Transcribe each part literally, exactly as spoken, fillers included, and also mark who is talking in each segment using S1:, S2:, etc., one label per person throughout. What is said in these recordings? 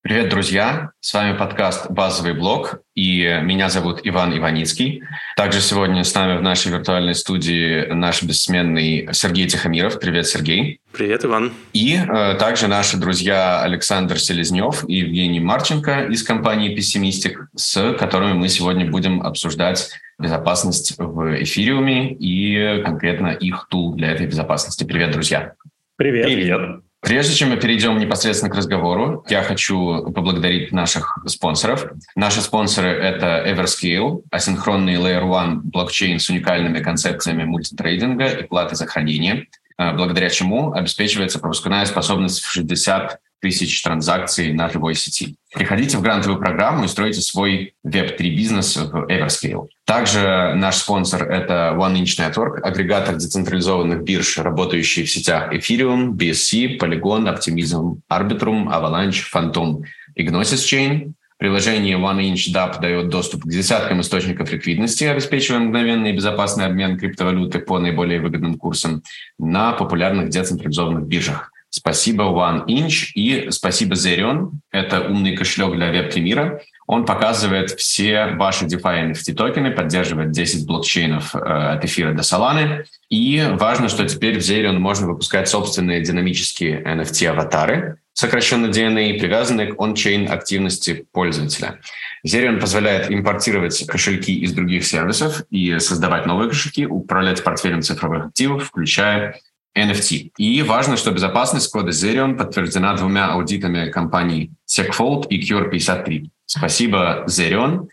S1: Привет, друзья! С вами подкаст «Базовый блок», и меня зовут Иван Иваницкий. Также сегодня с нами в нашей виртуальной студии наш бессменный Сергей Тихомиров. Привет, Сергей!
S2: Привет, Иван!
S1: И э, также наши друзья Александр Селезнев и Евгений Марченко из компании Pessimistic, с которыми мы сегодня будем обсуждать безопасность в эфириуме и конкретно их тул для этой безопасности. Привет, друзья!
S2: Привет!
S1: Привет! Прежде чем мы перейдем непосредственно к разговору, я хочу поблагодарить наших спонсоров. Наши спонсоры — это Everscale, асинхронный Layer один блокчейн с уникальными концепциями мультитрейдинга и платы за хранение, благодаря чему обеспечивается пропускная способность в шестьдесят тысяч транзакций на живой сети. Приходите в грантовую программу и стройте свой веб три бизнес в Everscale. Также наш спонсор — это OneInch Network, агрегатор децентрализованных бирж, работающий в сетях Ethereum, би эс си, Polygon, Optimism, Arbitrum, Avalanche, Phantom и Gnosis Chain. Приложение OneInch дап дает доступ к десяткам источников ликвидности, обеспечивая мгновенный и безопасный обмен криптовалюты по наиболее выгодным курсам на популярных децентрализованных биржах. Спасибо OneInch и спасибо Zerion. Это умный кошелек для веб три мира. Он показывает все ваши DeFi эн эф ти токены, поддерживает десять блокчейнов э, от эфира до Solana. И важно, что теперь в Zerion можно выпускать собственные динамические эн эф ти-аватары, сокращенно ди эн эй, привязанные к он-чейн активности пользователя. Zerion позволяет импортировать кошельки из других сервисов и создавать новые кошельки, управлять портфелем цифровых активов, включая эн эф ти. И важно, что безопасность кода Zerion подтверждена двумя аудитами компаний SecFault и кью ар пятьдесят три. Спасибо, Zerion.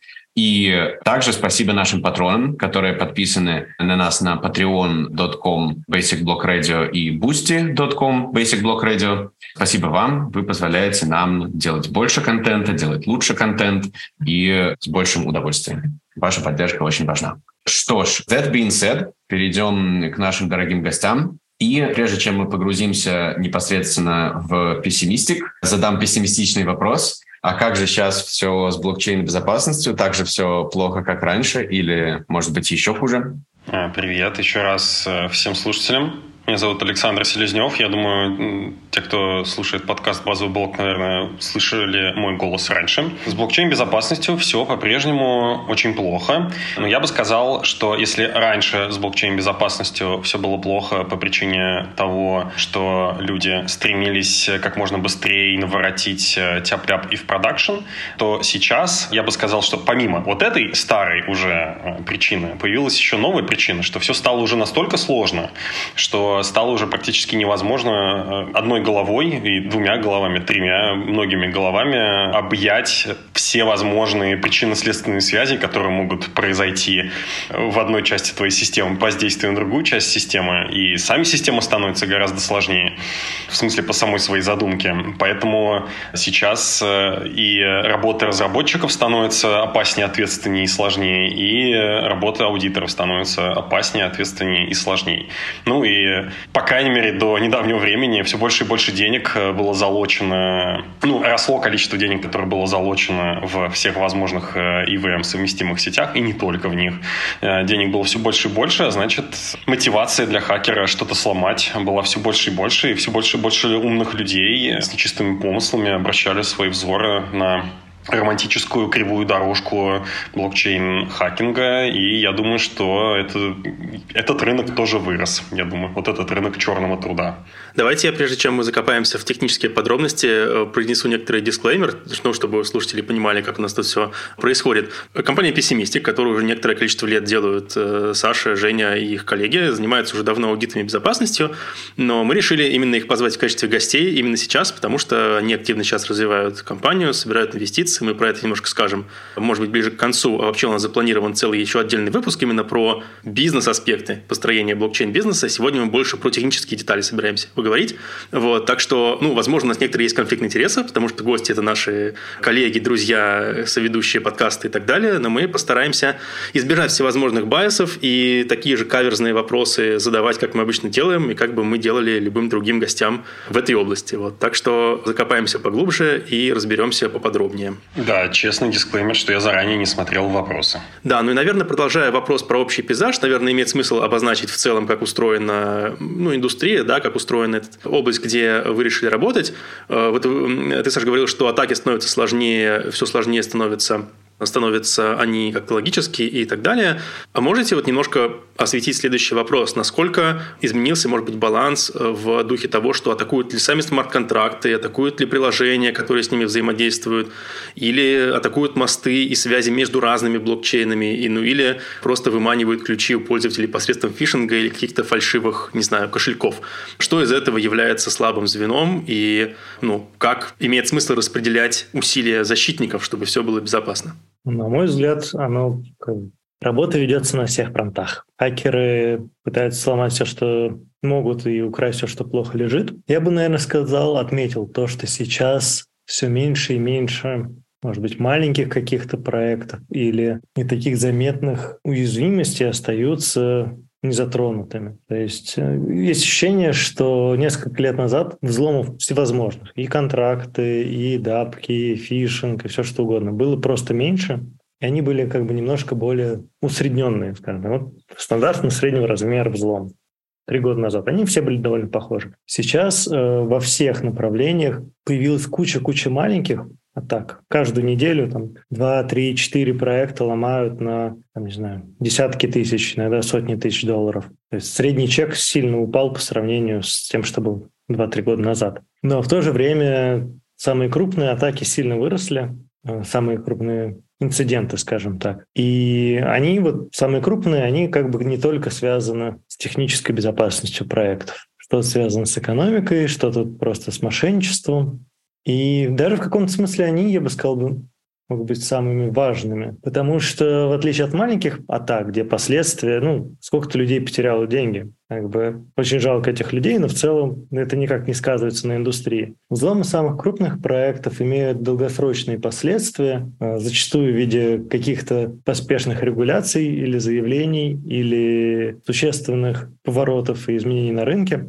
S1: И также спасибо нашим патронам, которые подписаны на нас на patreon точка com Basic Block Radio и boosty точка com Basic Block Radio. Спасибо вам. Вы позволяете нам делать больше контента, делать лучше контент и с большим удовольствием. Ваша поддержка очень важна. Что ж, that being said, перейдем к нашим дорогим гостям. И прежде чем мы погрузимся непосредственно в Pessimistic, задам пессимистичный вопрос. А как же сейчас все с блокчейн-безопасностью? Так же все плохо, как раньше? Или, может быть, еще хуже?
S2: Привет еще раз всем слушателям. Меня зовут Александр Селезнев. Я думаю, те, кто слушает подкаст «Базовый блок», наверное, слышали мой голос раньше. С блокчейн-безопасностью все по-прежнему очень плохо. Но я бы сказал, что если раньше с блокчейн-безопасностью все было плохо по причине того, что люди стремились как можно быстрее наворотить тяп-ляп и в продакшн, то сейчас я бы сказал, что помимо вот этой старой уже причины появилась еще новая причина, что все стало уже настолько сложно, что стало уже практически невозможно одной головой и двумя головами, тремя, многими головами объять все возможные причинно-следственные связи, которые могут произойти в одной части твоей системы по воздействию на другую часть системы. И сами системы становятся гораздо сложнее, в смысле по самой своей задумке. Поэтому сейчас и работа разработчиков становится опаснее, ответственнее и сложнее, и работа аудиторов становится опаснее, ответственнее и сложнее. Ну и по крайней мере, до недавнего времени все больше и больше денег было залочено, ну, росло количество денег, которое было залочено в всех возможных и ви эм-совместимых сетях, и не только в них. Денег было все больше и больше, а значит, мотивация для хакера что-то сломать была все больше и больше, и все больше и больше умных людей с нечистыми помыслами обращали свои взоры на романтическую кривую дорожку блокчейн-хакинга, и я думаю, что это, этот рынок тоже вырос, я думаю, вот этот рынок черного труда.
S3: Давайте я, прежде чем мы закопаемся в технические подробности, произнесу некоторый дисклеймер, ну, чтобы слушатели понимали, как у нас тут все происходит. Компания Pessimistic, которую уже некоторое количество лет делают Саша, Женя и их коллеги, занимаются уже давно аудитом и безопасностью, но мы решили именно их позвать в качестве гостей именно сейчас, потому что они активно сейчас развивают компанию, собирают инвестиции, мы про это немножко скажем, может быть, ближе к концу. А вообще у нас запланирован целый еще отдельный выпуск именно про бизнес-аспекты построения блокчейн-бизнеса. Сегодня мы больше про технические детали собираемся поговорить. Вот, так что, ну, возможно, у нас некоторые есть конфликт интересов, потому что гости – это наши коллеги, друзья, соведущие подкасты и так далее, но мы постараемся избежать всевозможных байсов и такие же каверзные вопросы задавать, как мы обычно делаем, и как бы мы делали любым другим гостям в этой области. Вот, так что закопаемся поглубже и разберемся поподробнее.
S2: Да, честный дисклеймер, что я заранее не смотрел вопросы.
S3: Да, ну и, наверное, продолжая вопрос про общий пейзаж, наверное, имеет смысл обозначить в целом, как устроена ну, индустрия, да, как устроена эта область, где вы решили работать. Вот ты, Саша, говорил, что атаки становятся сложнее, все сложнее становится становятся они как-то логические и так далее. А можете вот немножко осветить следующий вопрос? Насколько изменился, может быть, баланс в духе того, что атакуют ли сами смарт-контракты, атакуют ли приложения, которые с ними взаимодействуют, или атакуют мосты и связи между разными блокчейнами, и, ну, или просто выманивают ключи у пользователей посредством фишинга или каких-то фальшивых, не знаю, кошельков. Что из этого является слабым звеном и ну, как имеет смысл распределять усилия защитников, чтобы все было безопасно?
S4: На мой взгляд, оно работа ведется на всех фронтах. Хакеры пытаются сломать все, что могут, и украсть все, что плохо лежит. Я бы, наверное, сказал, отметил то, что сейчас все меньше и меньше, может быть, маленьких каких-то проектов или не таких заметных уязвимостей остаются незатронутыми. То есть есть ощущение, что несколько лет назад взломов всевозможных, и контракты, и дапки, и фишинг, и все что угодно, было просто меньше, и они были как бы немножко более усредненные, скажем. Вот стандартно среднего размера взлом. Три года назад. Они все были довольно похожи. Сейчас э, во всех направлениях появилась куча-куча маленьких атак. Каждую неделю там два, три, четыре проекта ломают на, там, не знаю, десятки тысяч, иногда сотни тысяч долларов. То есть средний чек сильно упал по сравнению с тем, что был два-три года назад. Но в то же время самые крупные атаки сильно выросли, самые крупные инциденты, скажем так. И они, вот самые крупные, они как бы не только связаны с технической безопасностью проектов. Что-то связано с экономикой, что-то просто с мошенничеством. И даже в каком-то смысле они, я бы сказал, могут быть самыми важными. Потому что в отличие от маленьких атак, где последствия, ну, сколько-то людей потеряло деньги. Как бы очень жалко этих людей, но в целом это никак не сказывается на индустрии. Взломы самых крупных проектов имеют долгосрочные последствия, зачастую в виде каких-то поспешных регуляций или заявлений, или существенных поворотов и изменений на рынке.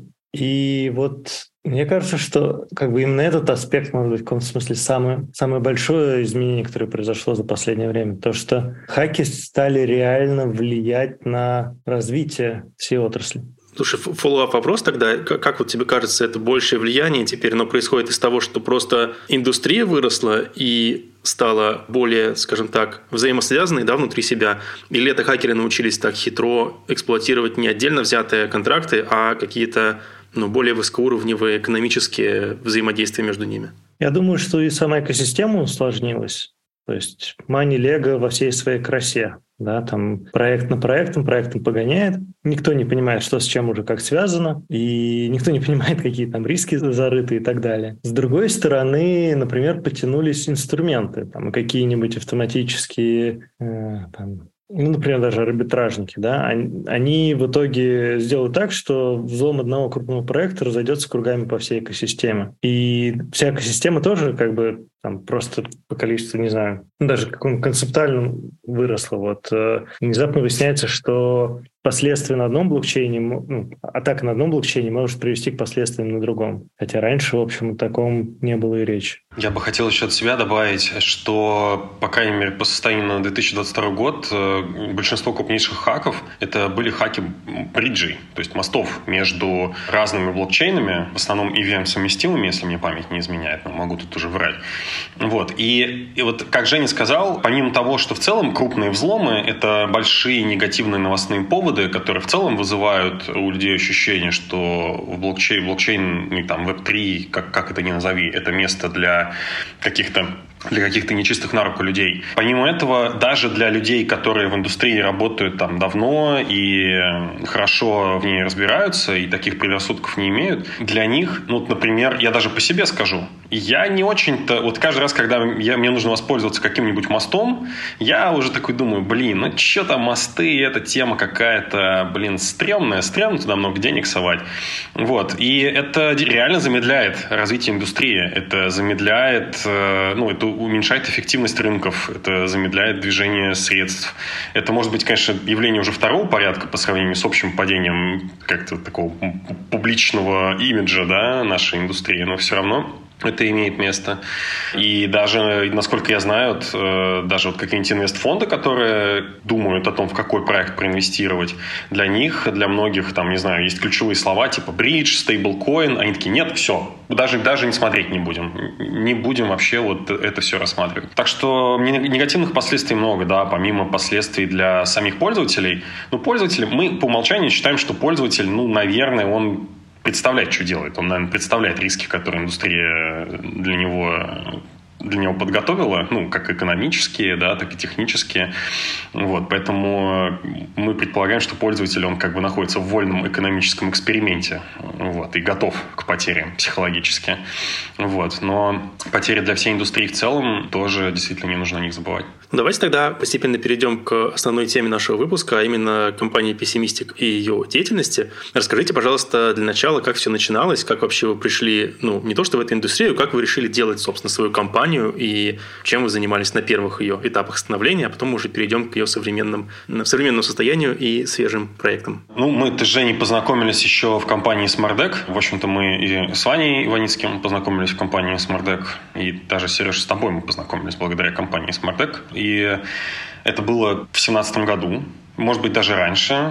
S4: И вот мне кажется, что как бы именно этот аспект, может быть, в каком-то смысле самое, самое большое изменение, которое произошло за последнее время. То, что хаки стали реально влиять на развитие всей отрасли.
S3: Слушай, фоллоуап вопрос тогда. Как вот тебе кажется, это большее влияние теперь, оно происходит из того, что просто индустрия выросла и стала более, скажем так, взаимосвязанной, да, внутри себя? Или это хакеры научились так хитро эксплуатировать не отдельно взятые контракты, а какие-то ну, более высокоуровневые экономические взаимодействия между ними?
S4: Я думаю, что и сама экосистема усложнилась. То есть Money Lego во всей своей красе. Да, там проект на проектом, проектом погоняет. Никто не понимает, что с чем уже как связано, и никто не понимает, какие там риски зарыты и так далее. С другой стороны, например, потянулись инструменты, там какие-нибудь автоматические, э, там, ну, например, даже арбитражники, да, они, они в итоге сделают так, что взлом одного крупного проекта разойдется кругами по всей экосистеме. И вся экосистема тоже как бы там просто по количеству, не знаю, даже какому концептуальному выросла. Вот э, внезапно выясняется, что последствия на одном блокчейне, ну, атака на одном блокчейне может привести к последствиям на другом. Хотя раньше, в общем, о таком не было и речи.
S2: Я бы хотел еще от себя добавить, что, по крайней мере, по состоянию на две тысячи двадцать второй год большинство крупнейших хаков это были хаки бриджей, то есть мостов между разными блокчейнами, в основном и ви эм-совместимыми, если мне память не изменяет, но могу тут уже врать. Вот. И, и вот, как Женя сказал, помимо того, что в целом крупные взломы — это большие негативные новостные поводы, которые в целом вызывают у людей ощущение, что в блокчейн, блокчейн, ну, там, веб три, как, как это ни назови, это место для каких-то для каких-то нечистых на руку людей. Помимо этого, даже для людей, которые в индустрии работают там давно и хорошо в ней разбираются и таких предрассудков не имеют, для них, ну, например, я даже по себе скажу, я не очень-то, вот каждый раз, когда я, мне нужно воспользоваться каким-нибудь мостом, я уже такой думаю, блин, ну что там мосты, эта тема какая-то, блин, стрёмная, стрёмно туда много денег совать. Вот, и это реально замедляет развитие индустрии, это замедляет, ну, это уменьшает эффективность рынков, это замедляет движение средств. Это может быть, конечно, явление уже второго порядка по сравнению с общим падением как-то такого публичного имиджа, да, нашей индустрии, но все равно это имеет место. И даже, насколько я знаю, даже вот какие-нибудь инвестфонды, которые думают о том, в какой проект проинвестировать, для них, для многих, там, не знаю, есть ключевые слова типа бридж, стейблкоин, они такие, нет, все, даже, даже не смотреть не будем. Не будем вообще вот это все рассматривать. Так что негативных последствий много, да, помимо последствий для самих пользователей. Ну, пользователи, мы по умолчанию считаем, что пользователь, ну, наверное, он представляет, что делает. Он, наверное, представляет риски, которые индустрия для него, для него подготовила, ну, как экономические, да, так и технические. Вот, поэтому мы предполагаем, что пользователь, он как бы находится в вольном экономическом эксперименте, вот, и готов к потерям психологически. Вот, но потери для всей индустрии в целом тоже действительно не нужно о них забывать.
S3: Давайте тогда постепенно перейдем к основной теме нашего выпуска, а именно компании Pessimistic и ее деятельности. Расскажите, пожалуйста, для начала, как все начиналось, как вообще вы пришли, ну, не то что в эту индустрию, как вы решили делать, собственно, свою компанию и чем вы занимались на первых ее этапах становления, а потом мы уже перейдем к ее современным, современному состоянию и свежим проектам.
S2: Ну, мы с Женей познакомились еще в компании SmartDeck. В общем-то, мы и с Ваней Иваницким познакомились в компании SmartDeck, и даже, Сереж, с тобой мы познакомились благодаря компании SmartDeck. И это было в две тысячи семнадцатом году, может быть, даже раньше.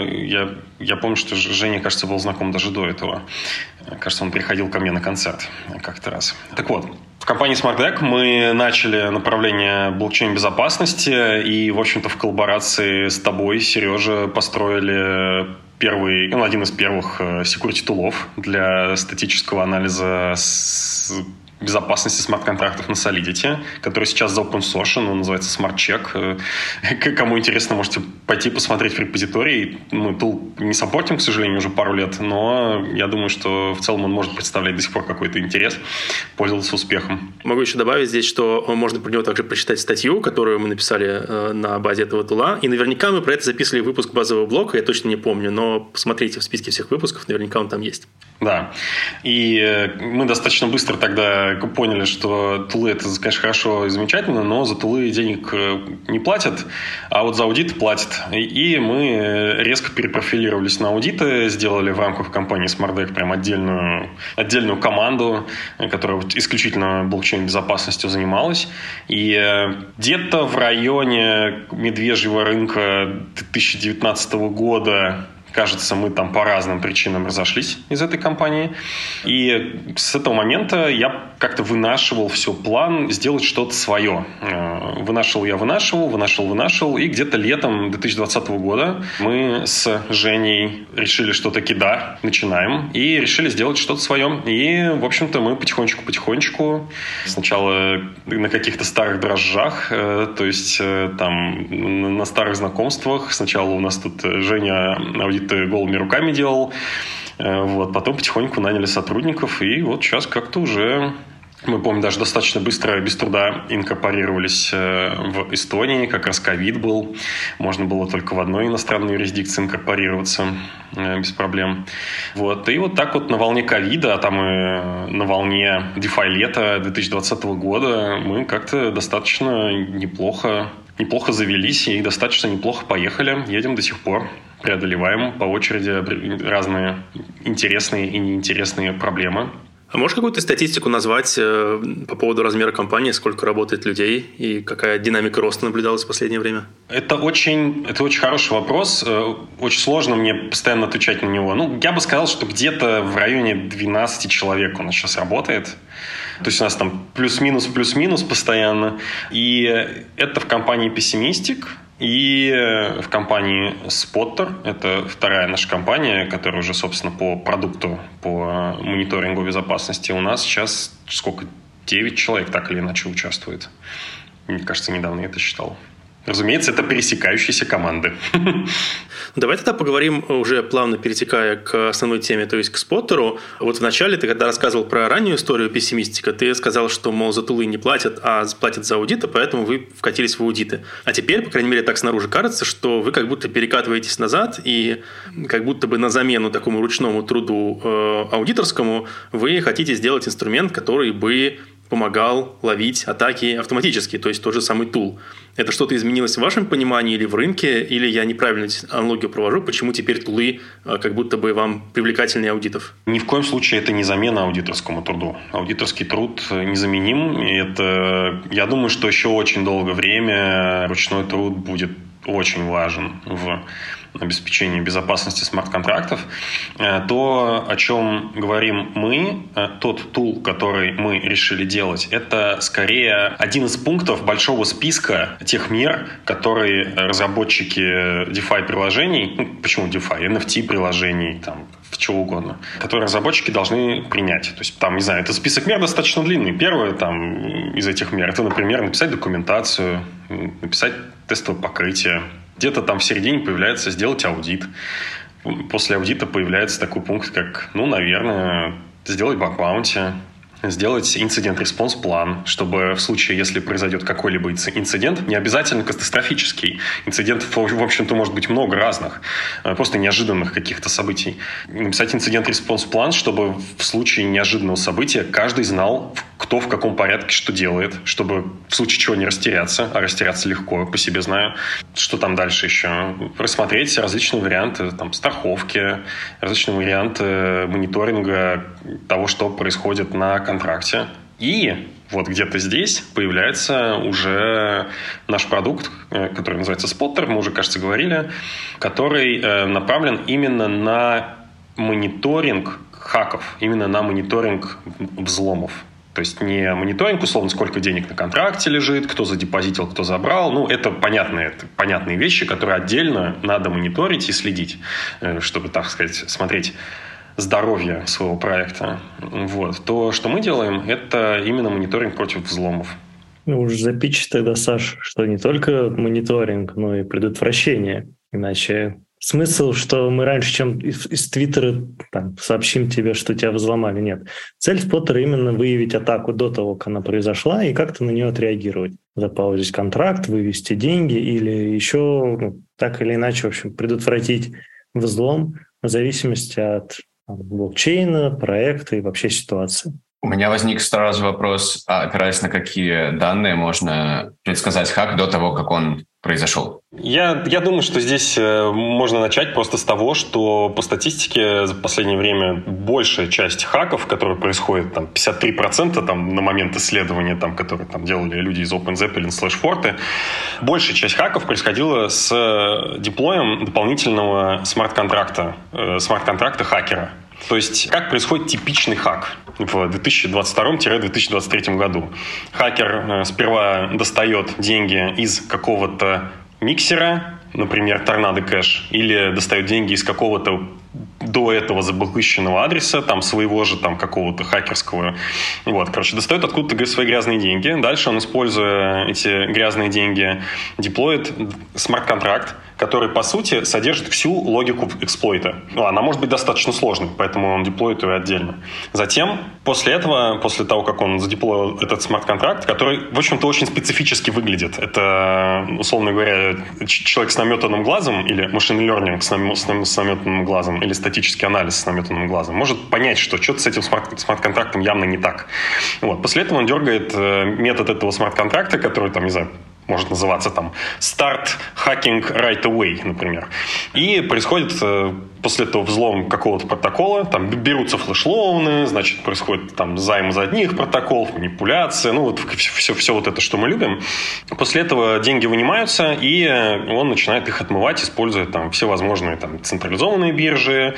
S2: Я, я помню, что Женя, кажется, был знаком даже до этого. Кажется, он приходил ко мне на концерт как-то раз. Так вот, в компании SmartDeck мы начали направление блокчейн-безопасности и, в общем-то, в коллаборации с тобой, Сережа, построили первый, ну, один из первых security-тулов для статического анализа с безопасности смарт-контрактов на Solidity, который сейчас за open source, он называется SmartCheck. Кому интересно, можете пойти посмотреть в репозитории. Мы тул не саппортим, к сожалению, уже пару лет, но я думаю, что в целом он может представлять до сих пор какой-то интерес, пользоваться успехом.
S3: Могу еще добавить здесь, что можно про него также прочитать статью, которую мы написали на базе этого тула, и наверняка мы про это записывали выпуск базового блока, я точно не помню, но посмотрите в списке всех выпусков, наверняка он там есть.
S2: Да, и мы достаточно быстро тогда поняли, что тулы — это, конечно, хорошо и замечательно, но за тулы денег не платят, а вот за аудит платят. И мы резко перепрофилировались на аудиты, сделали в рамках компании SmartDeck прям отдельную, отдельную команду, которая исключительно блокчейн-безопасностью занималась. И где-то в районе медвежьего рынка две тысячи девятнадцатого года, кажется, мы там по разным причинам разошлись из этой компании. И с этого момента я как-то вынашивал все план сделать что-то свое. Вынашивал я, вынашивал, вынашивал, вынашивал. И где-то летом две тысячи двадцатого года мы с Женей решили, что таки да, начинаем. И решили сделать что-то свое. И, в общем-то, мы потихонечку-потихонечку сначала на каких-то старых дрожжах, то есть там на старых знакомствах. Сначала у нас тут Женя аудит голыми руками делал. Вот. Потом потихоньку наняли сотрудников. И вот сейчас как-то уже, мы, помню, даже достаточно быстро, без труда инкорпорировались в Эстонии. Как раз ковид был. Можно было только в одной иностранной юрисдикции инкорпорироваться без проблем. Вот. И вот так вот на волне ковида, а там и на волне DeFi лета две тысячи двадцатого года мы как-то достаточно неплохо, неплохо завелись и достаточно неплохо поехали. Едем до сих пор. Преодолеваем по очереди разные интересные и неинтересные проблемы.
S3: А можешь какую-то статистику назвать э, по поводу размера компании, сколько работает людей и какая динамика роста наблюдалась в последнее время?
S2: Это очень, это очень хороший вопрос. Очень сложно мне постоянно отвечать на него. Ну, я бы сказал, что где-то в районе двенадцать человек у нас сейчас работает. То есть у нас там плюс-минус, плюс-минус постоянно. И это в компании Pessimistic. И в компании Spotter, это вторая наша компания, которая уже, собственно, по продукту, по мониторингу безопасности, у нас сейчас сколько? девять человек так или иначе участвует. Мне кажется, недавно я это считал. Разумеется, это пересекающиеся команды.
S3: Давай тогда поговорим, уже плавно перетекая к основной теме, то есть к споттеру. Вот вначале ты, когда рассказывал про раннюю историю Pessimistic, ты сказал, что, мол, за тулы не платят, а платят за аудиты, поэтому вы вкатились в аудиты. А теперь, по крайней мере, так снаружи кажется, что вы как будто перекатываетесь назад, и как будто бы на замену такому ручному труду э, аудиторскому вы хотите сделать инструмент, который бы помогал ловить атаки автоматически, то есть тот же самый тул. Это что-то изменилось в вашем понимании или в рынке, или я неправильно аналогию провожу, почему теперь тулы как будто бы вам привлекательнее аудитов?
S2: Ни в коем случае это не замена аудиторскому труду. Аудиторский труд незаменим. И это, я думаю, что еще очень долгое время ручной труд будет очень важен в обеспечении безопасности смарт-контрактов. То, о чем говорим мы, тот тул, который мы решили делать, это скорее один из пунктов большого списка тех мер, которые разработчики DeFi-приложений, ну, почему DeFi, эн эф ти-приложений, там, чего угодно, которые разработчики должны принять. То есть, там, не знаю, это список мер достаточно длинный. Первое там, из этих мер, это, например, написать документацию, написать тестовое покрытие. Где-то там в середине появляется сделать аудит. После аудита появляется такой пункт, как, ну, наверное, сделать баг-баунти, сделать инцидент-респонс-план, чтобы в случае, если произойдет какой-либо инцидент, не обязательно катастрофический. Инцидентов, в общем-то, может быть много разных, просто неожиданных каких-то событий. Написать инцидент-респонс-план, чтобы в случае неожиданного события каждый знал, кто в каком порядке что делает, чтобы в случае чего не растеряться, а растеряться легко, по себе знаю. Что там дальше еще? Рассмотреть различные варианты там, страховки, различные варианты мониторинга того, что происходит на контракте. И вот где-то здесь появляется уже наш продукт, который называется Spotter, мы уже, кажется, говорили, который направлен именно на мониторинг хаков, именно на мониторинг взломов. То есть не мониторинг, условно, сколько денег на контракте лежит, кто задепозитил, кто забрал. Ну, это понятные, это понятные вещи, которые отдельно надо мониторить и следить, чтобы, так сказать, смотреть здоровье своего проекта. Вот. То, что мы делаем, это именно мониторинг против взломов.
S4: Ну, уж запичь тогда, Саш, что не только мониторинг, но и предотвращение. Иначе смысл, что мы раньше, чем из, из Твиттера там, сообщим тебе, что тебя взломали, нет. Цель Споттера именно выявить атаку до того, как она произошла, и как-то на нее отреагировать. Запаузить контракт, вывести деньги или еще ну, так или иначе, в общем, предотвратить взлом в зависимости от там, блокчейна, проекта и вообще ситуации.
S1: У меня возник сразу вопрос, а опираясь на какие данные можно предсказать хак до того, как он произошел?
S2: Я, я думаю, что здесь можно начать просто с того, что по статистике за последнее время большая часть хаков, которые происходят, там, пятьдесят три процента там, на момент исследования, там, которые там, делали люди из OpenZeppelin слэш Forte, большая часть хаков происходила с деплоем дополнительного смарт-контракта, э, смарт-контракта хакера. То есть, как происходит типичный хак в две тысячи двадцать втором - две тысячи двадцать третьем году? Хакер сперва достает деньги из какого-то миксера, например, Tornado Cash, или достает деньги из какого-то до этого заблокированного адреса, там, своего же там какого-то хакерского. Вот, короче, достает откуда-то свои грязные деньги. Дальше он, используя эти грязные деньги, деплоит смарт-контракт, который, по сути, содержит всю логику эксплойта. Ну, она может быть достаточно сложной, поэтому он деплоит ее отдельно. Затем, после этого, после того, как он задеплоил этот смарт-контракт, который, в общем-то, очень специфически выглядит. Это, условно говоря, человек с наметанным глазом или machine learning с, нам, с, нам, с наметанным глазом или статический анализ с наметанным глазом может понять, что что-то с этим смарт- смарт-контрактом явно не так. Вот. После этого он дергает метод этого смарт-контракта, который, там, не знаю, может называться там Start Hacking Right Away, например. И происходит э, после этого взлом какого-то протокола, там берутся флеш-лоуны, значит, происходит там займ из одних протоколов, манипуляция, ну вот все, все, все вот это, что мы любим. После этого деньги вынимаются, и он начинает их отмывать, используя там все возможные там централизованные биржи,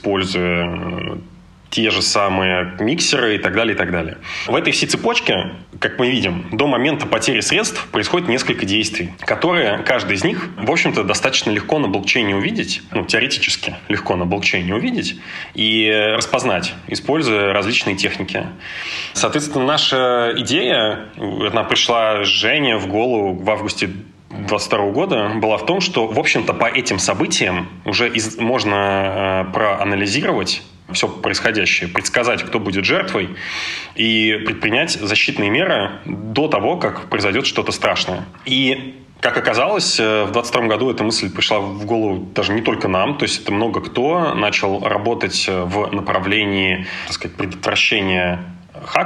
S2: используя те же самые миксеры и так далее, и так далее. В этой всей цепочке, как мы видим, до момента потери средств происходит несколько действий, которые, каждый из них, в общем-то, достаточно легко на блокчейне увидеть, ну, теоретически легко на блокчейне увидеть и распознать, используя различные техники. Соответственно, наша идея, она пришла Жене в голову в августе две тысячи двадцать второго года, была в том, что, в общем-то, по этим событиям уже из- можно э, проанализировать все происходящее, предсказать, кто будет жертвой, и предпринять защитные меры до того, как произойдет что-то страшное. И, как оказалось, в двадцать втором году эта мысль пришла в голову даже не только нам, то есть это много кто начал работать в направлении, так сказать, предотвращения хаков,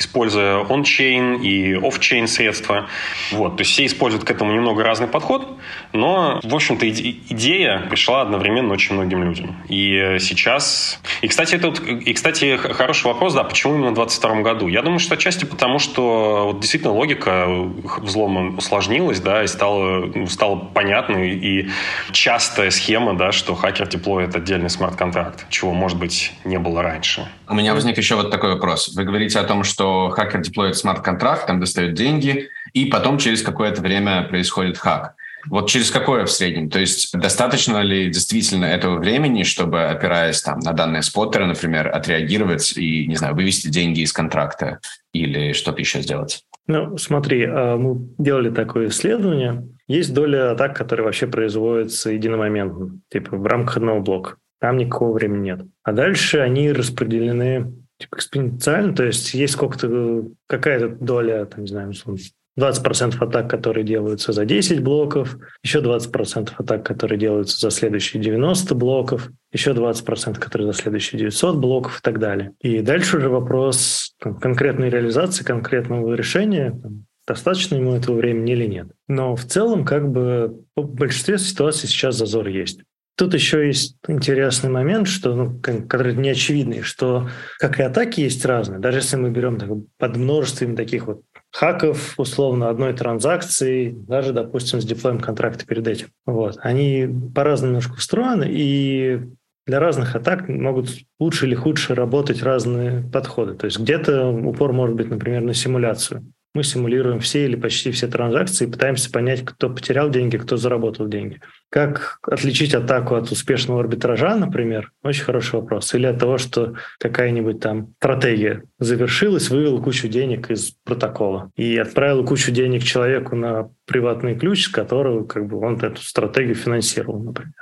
S2: используя он-чейн и оф-чейн средства. Вот, то есть все используют к этому немного разный подход, но, в общем-то, идея пришла одновременно очень многим людям. И сейчас... И, кстати, это вот... и, кстати, хороший вопрос, да, почему именно в двадцать втором году? Я думаю, что отчасти потому, что вот действительно логика взлома усложнилась, да, и стала, стала понятной, и частая схема, да, что хакер деплоит отдельный смарт-контракт, чего, может быть, не было раньше.
S1: У меня возник еще вот такой вопрос. Вы говорите о том, что хакер деплоит смарт-контракт, там достает деньги, и потом через какое-то время происходит хак. Вот через какое в среднем? То есть достаточно ли действительно этого времени, чтобы, опираясь там на данные споттера, например, отреагировать и, не знаю, вывести деньги из контракта или что-то еще сделать?
S4: Ну, смотри, мы делали такое исследование. Есть доля атак, которые вообще производятся единомоментно, типа в рамках одного блока. Там никакого времени нет. А дальше они распределены типа экспоненциально, то есть есть сколько-то, какая-то доля, там, не знаю, двадцать процентов атак, которые делаются за десять блоков, еще двадцать процентов атак, которые делаются за следующие девяносто блоков, еще двадцать процентов, которые за следующие девятьсот блоков и так далее. И дальше уже вопрос там, конкретной реализации, конкретного решения, там, достаточно ему этого времени или нет. Но в целом, как бы, в большинстве ситуаций сейчас зазор есть. Тут еще есть интересный момент, что, ну, который не очевидный, что, как и атаки, есть разные. Даже если мы берем так, под множеством таких вот хаков, условно, одной транзакции, даже, допустим, с деплоем контракта перед этим. Вот. Они по-разному немножко устроены, и для разных атак могут лучше или хуже работать разные подходы. То есть где-то упор может быть, например, на симуляцию. Мы симулируем все или почти все транзакции и пытаемся понять, кто потерял деньги, кто заработал деньги. Как отличить атаку от успешного арбитража, например? Очень хороший вопрос. Или от того, что какая-нибудь там стратегия завершилась, вывел кучу денег из протокола и отправил кучу денег человеку на приватный ключ, с которого как бы он эту стратегию финансировал, например.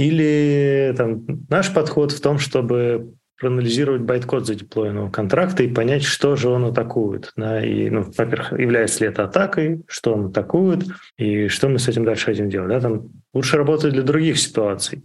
S4: Или там, наш подход в том, чтобы проанализировать байт-код задеплоенного контракта и понять, что же он атакует. Да, и, ну, во-первых, является ли это атакой, что он атакует, и что мы с этим дальше хотим делать. Да, там лучше работать для других ситуаций.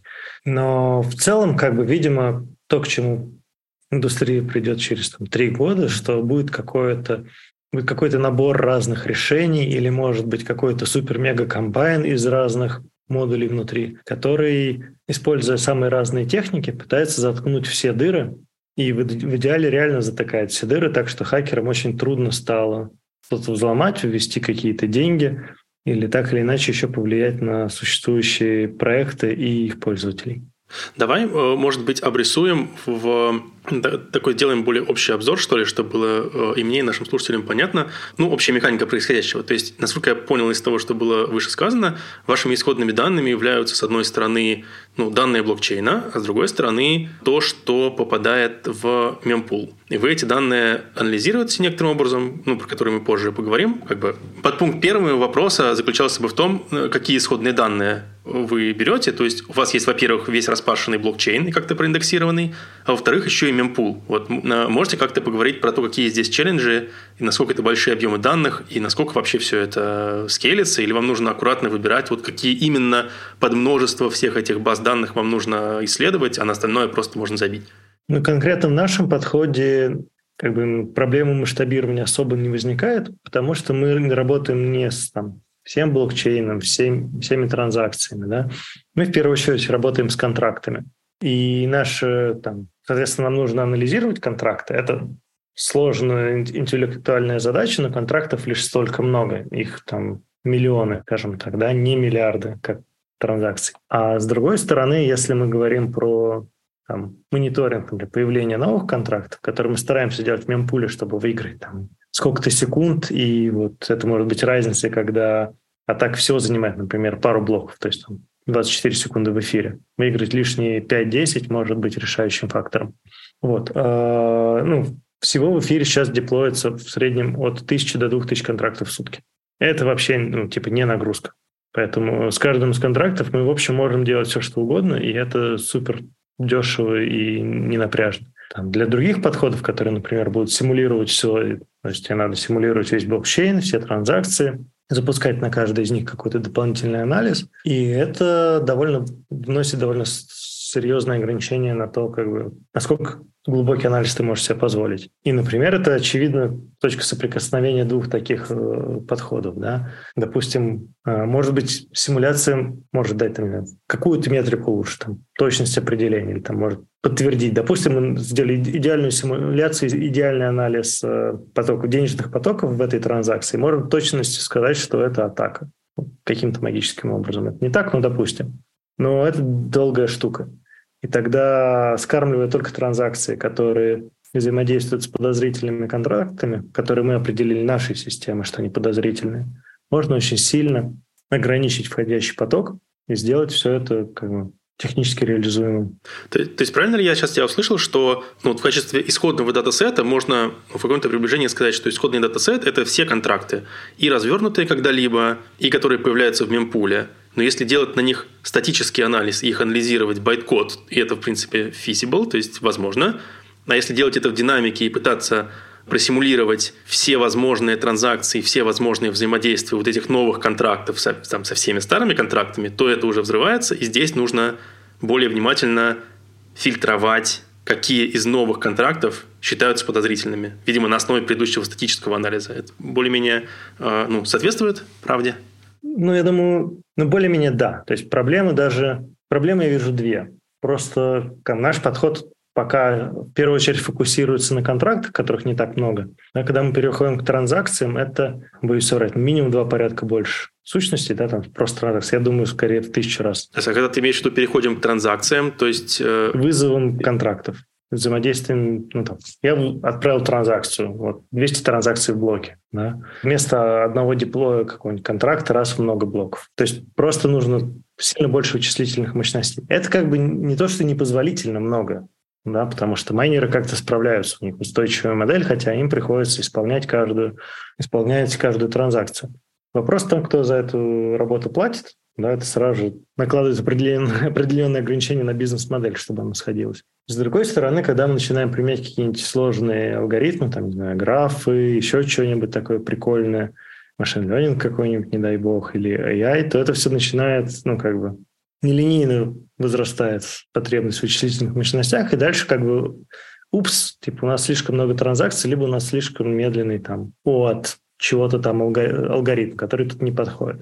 S4: Но в целом, как бы, видимо, то, к чему индустрия придет через там, три года, что будет какое-то будет какой-то набор разных решений или, может быть, какой-то супер-мега-комбайн из разных модулей внутри, который, используя самые разные техники, пытается заткнуть все дыры и в идеале реально затыкает все дыры, так что хакерам очень трудно стало что-то взломать, ввести какие-то деньги или так или иначе еще повлиять на существующие проекты и их пользователей.
S3: Давай, может быть, обрисуем в такой, сделаем более общий обзор, что ли, чтобы было и мне, и нашим слушателям понятно, ну, общая механика происходящего. То есть, насколько я понял из того, что было выше сказано, вашими исходными данными являются, с одной стороны, ну, данные блокчейна, а с другой стороны, то, что попадает в мемпул. И вы эти данные анализируете некоторым образом, ну, про которые мы позже поговорим. Как бы подпункт первого вопроса заключался бы в том, какие исходные данные вы берете. То есть, у вас есть, во-первых, весь распашенный блокчейн и как-то проиндексированный, а во-вторых, еще и мемпул. Вот, можете как-то поговорить про то, какие здесь челленджи, и насколько это большие объемы данных, и насколько вообще все это скейлится, или вам нужно аккуратно выбирать, вот какие именно под множество всех этих баз данных вам нужно исследовать, а на остальное просто можно забить?
S4: Ну, конкретно в нашем подходе как бы проблемы масштабирования особо не возникает, потому что мы работаем не с там, всем блокчейном, всем, всеми транзакциями. Да? Мы в первую очередь работаем с контрактами. И наши, там, соответственно, нам нужно анализировать контракты. Это сложная интеллектуальная задача, но контрактов лишь столько много. Их там миллионы, скажем так, да? Не миллиарды, как транзакций. А с другой стороны, если мы говорим про там, мониторинг, например, появления новых контрактов, которые мы стараемся делать в мемпуле, чтобы выиграть там сколько-то секунд, и вот это может быть разница, когда атака всего занимает, например, пару блоков, то есть там, двадцать четыре секунды в эфире. Выиграть лишние пять-десять может быть решающим фактором. Вот. А, ну, всего в эфире сейчас деплоится в среднем от тысячи до двух тысяч контрактов в сутки. Это вообще ну, типа не нагрузка. Поэтому с каждым из контрактов мы, в общем, можем делать все, что угодно, и это супер дешево и не напряжно. Там, для других подходов, которые, например, будут симулировать все, то есть тебе надо симулировать весь блокчейн, все транзакции, запускать на каждой из них какой-то дополнительный анализ, и это довольно вносит довольно серьезные ограничения на то, как бы, насколько глубокий анализ ты можешь себе позволить. И, например, это, очевидно, точка соприкосновения двух таких э, подходов. Да? Допустим, э, может быть, симуляция может дать там, какую-то метрику лучше, там, точность определения, или там, может подтвердить. Допустим, мы сделали идеальную симуляцию, идеальный анализ э, потоков, денежных потоков в этой транзакции. Можем в точности сказать, что это атака. Каким-то магическим образом. Это не так, но допустим. Но это долгая штука. И тогда, скармливая только транзакции, которые взаимодействуют с подозрительными контрактами, которые мы определили нашей системой, что они подозрительные, можно очень сильно ограничить входящий поток и сделать все это как бы технически реализуемым.
S3: То, то есть правильно ли я сейчас тебя услышал, что ну, в качестве исходного датасета можно в каком-то приближении сказать, что исходный датасет – это все контракты, и развернутые когда-либо, и которые появляются в мемпуле. Но если делать на них статический анализ и их анализировать байткод, и это, в принципе, feasible, то есть возможно, а если делать это в динамике и пытаться просимулировать все возможные транзакции, все возможные взаимодействия вот этих новых контрактов со, там, со всеми старыми контрактами, то это уже взрывается, и здесь нужно более внимательно фильтровать, какие из новых контрактов считаются подозрительными. Видимо, на основе предыдущего статического анализа. Это более-менее э, ну, соответствует правде?
S4: Ну, я думаю, ну, более-менее да. То есть проблемы даже... Проблемы я вижу две. Просто там, наш подход пока в первую очередь фокусируется на контрактах, которых не так много. А когда мы переходим к транзакциям, это, боюсь соврать, минимум два порядка больше сущностей, да, там просто транзакции. Я думаю, скорее в тысячу раз.
S3: А когда ты имеешь в виду переходим к транзакциям, то есть... Э...
S4: Вызовом контрактов. Взаимодействием, ну, там, я отправил транзакцию, вот, двести транзакций в блоке. Да? Вместо одного деплоя какого-нибудь контракта раз в много блоков. То есть просто нужно сильно больше вычислительных мощностей. Это как бы не то, что непозволительно много, да, потому что майнеры как-то справляются, у них устойчивая модель, хотя им приходится исполнять каждую, исполнять каждую транзакцию. Вопрос в том, кто за эту работу платит, да, это сразу же накладывает определенные, определенные ограничения на бизнес-модель, чтобы она сходилась. С другой стороны, когда мы начинаем применять какие-нибудь сложные алгоритмы, там, не знаю, графы, еще что-нибудь такое прикольное, машин learning какой-нибудь, не дай бог, или эй ай, то это все начинает, ну, как бы, нелинейно возрастает потребность в вычислительных мощностях, и дальше как бы, упс, типа у нас слишком много транзакций, либо у нас слишком медленный там от чего-то там алгоритм, который тут не подходит.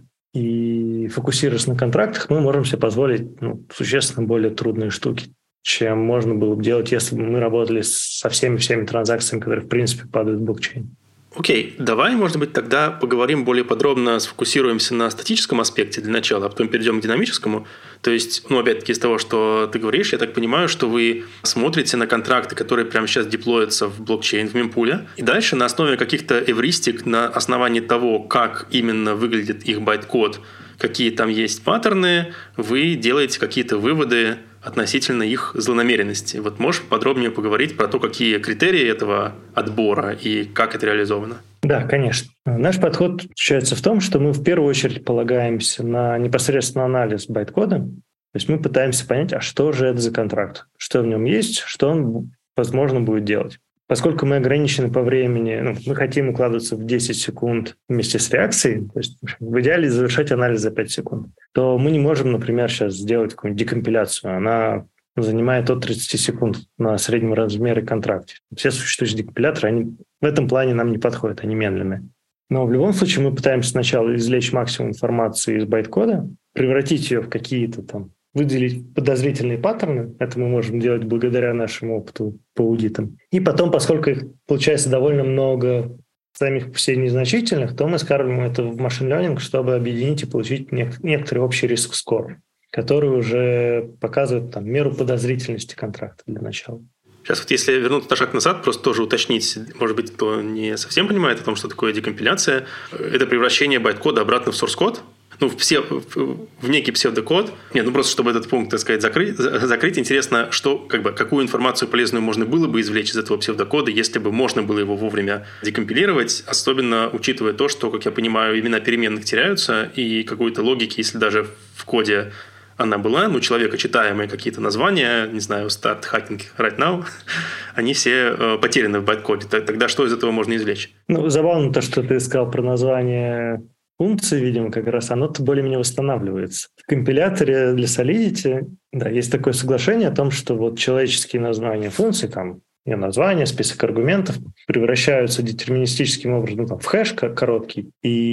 S4: И фокусируясь на контрактах, мы можем себе позволить ну, существенно более трудные штуки, чем можно было бы делать, если бы мы работали со всеми-всеми транзакциями, которые, в принципе, падают в блокчейн.
S3: Окей, давай, может быть, тогда поговорим более подробно, сфокусируемся на статическом аспекте для начала, а потом перейдем к динамическому. То есть, ну, опять-таки, из того, что ты говоришь, я так понимаю, что вы смотрите на контракты, которые прямо сейчас деплоятся в блокчейн, в мемпуле, и дальше на основе каких-то эвристик, на основании того, как именно выглядит их байткод, какие там есть паттерны, вы делаете какие-то выводы относительно их злонамеренности. Вот можешь подробнее поговорить про то, какие критерии этого отбора и как это реализовано?
S4: Да, конечно. Наш подход заключается в том, что мы в первую очередь полагаемся на непосредственно анализ байткода. То есть мы пытаемся понять, а что же это за контракт, что в нем есть, что он, возможно, будет делать. Поскольку мы ограничены по времени, ну, мы хотим укладываться в десять секунд вместе с реакцией, то есть в идеале завершать анализ за пять секунд, то мы не можем, например, сейчас сделать какую-нибудь декомпиляцию. Она занимает от тридцати секунд на среднем размере контракта. Все существующие декомпиляторы, они в этом плане нам не подходят, они медленные. Но в любом случае мы пытаемся сначала извлечь максимум информации из байткода, превратить ее в какие-то там, выделить подозрительные паттерны. Это мы можем делать благодаря нашему опыту по аудитам. И потом, поскольку их получается довольно много самих по себе незначительных, то мы скармливаем это в машин learning, чтобы объединить и получить некоторый общий риск-скор, который уже показывает там, меру подозрительности контракта для начала.
S3: Сейчас вот если вернуться на шаг назад, просто тоже уточнить, может быть, кто не совсем понимает о том, что такое декомпиляция, это превращение байткода обратно в source-код, ну, в, псев... в некий псевдокод. Нет, ну просто чтобы этот пункт, так сказать, закрыть, закрыть, интересно, что, как бы, какую информацию полезную можно было бы извлечь из этого псевдокода, если бы можно было его вовремя декомпилировать, особенно учитывая то, что, как я понимаю, имена переменных теряются, и какой-то логики, если даже в коде она была, ну, человека читаемые какие-то названия, не знаю, start hacking right now, они все э, потеряны в байткоде. Тогда что из этого можно извлечь?
S4: Ну, забавно то, что ты сказал про название функции, видимо, как раз оно-то более-менее восстанавливается. В компиляторе для Solidity, да, есть такое соглашение о том, что вот человеческие названия функций, там, ее название, список аргументов превращаются детерминистическим образом там, в хэш короткий,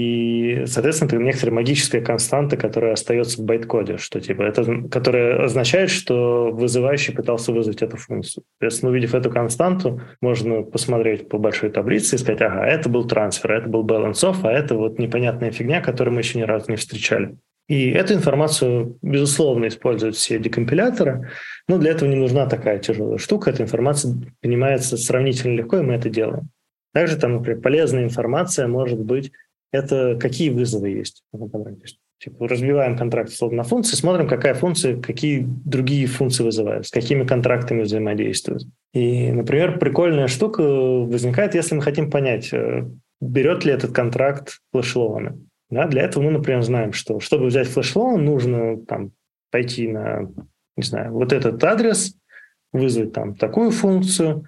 S4: и, соответственно, это некоторая магическая константа, которая остается в байт-коде, что типа это, которая означает, что вызывающий пытался вызвать эту функцию. Соответственно, увидев эту константу, можно посмотреть по большой таблице и сказать, ага, это был трансфер, это был balance off, а это вот непонятная фигня, которую мы еще ни разу не встречали. И эту информацию, безусловно, используют все декомпиляторы, но для этого не нужна такая тяжелая штука. Эта информация понимается сравнительно легко, и мы это делаем. Также там, например, полезная информация может быть, это какие вызовы есть. Типа, разбиваем контракт условно на функции, смотрим, какая функция, какие другие функции вызывают, с какими контрактами взаимодействуют. И, например, прикольная штука возникает, если мы хотим понять, берет ли этот контракт флеш-лоуны. Да, для этого мы, например, знаем, что чтобы взять флеш-лоун, нужно там, пойти на, не знаю, вот этот адрес, вызвать там такую функцию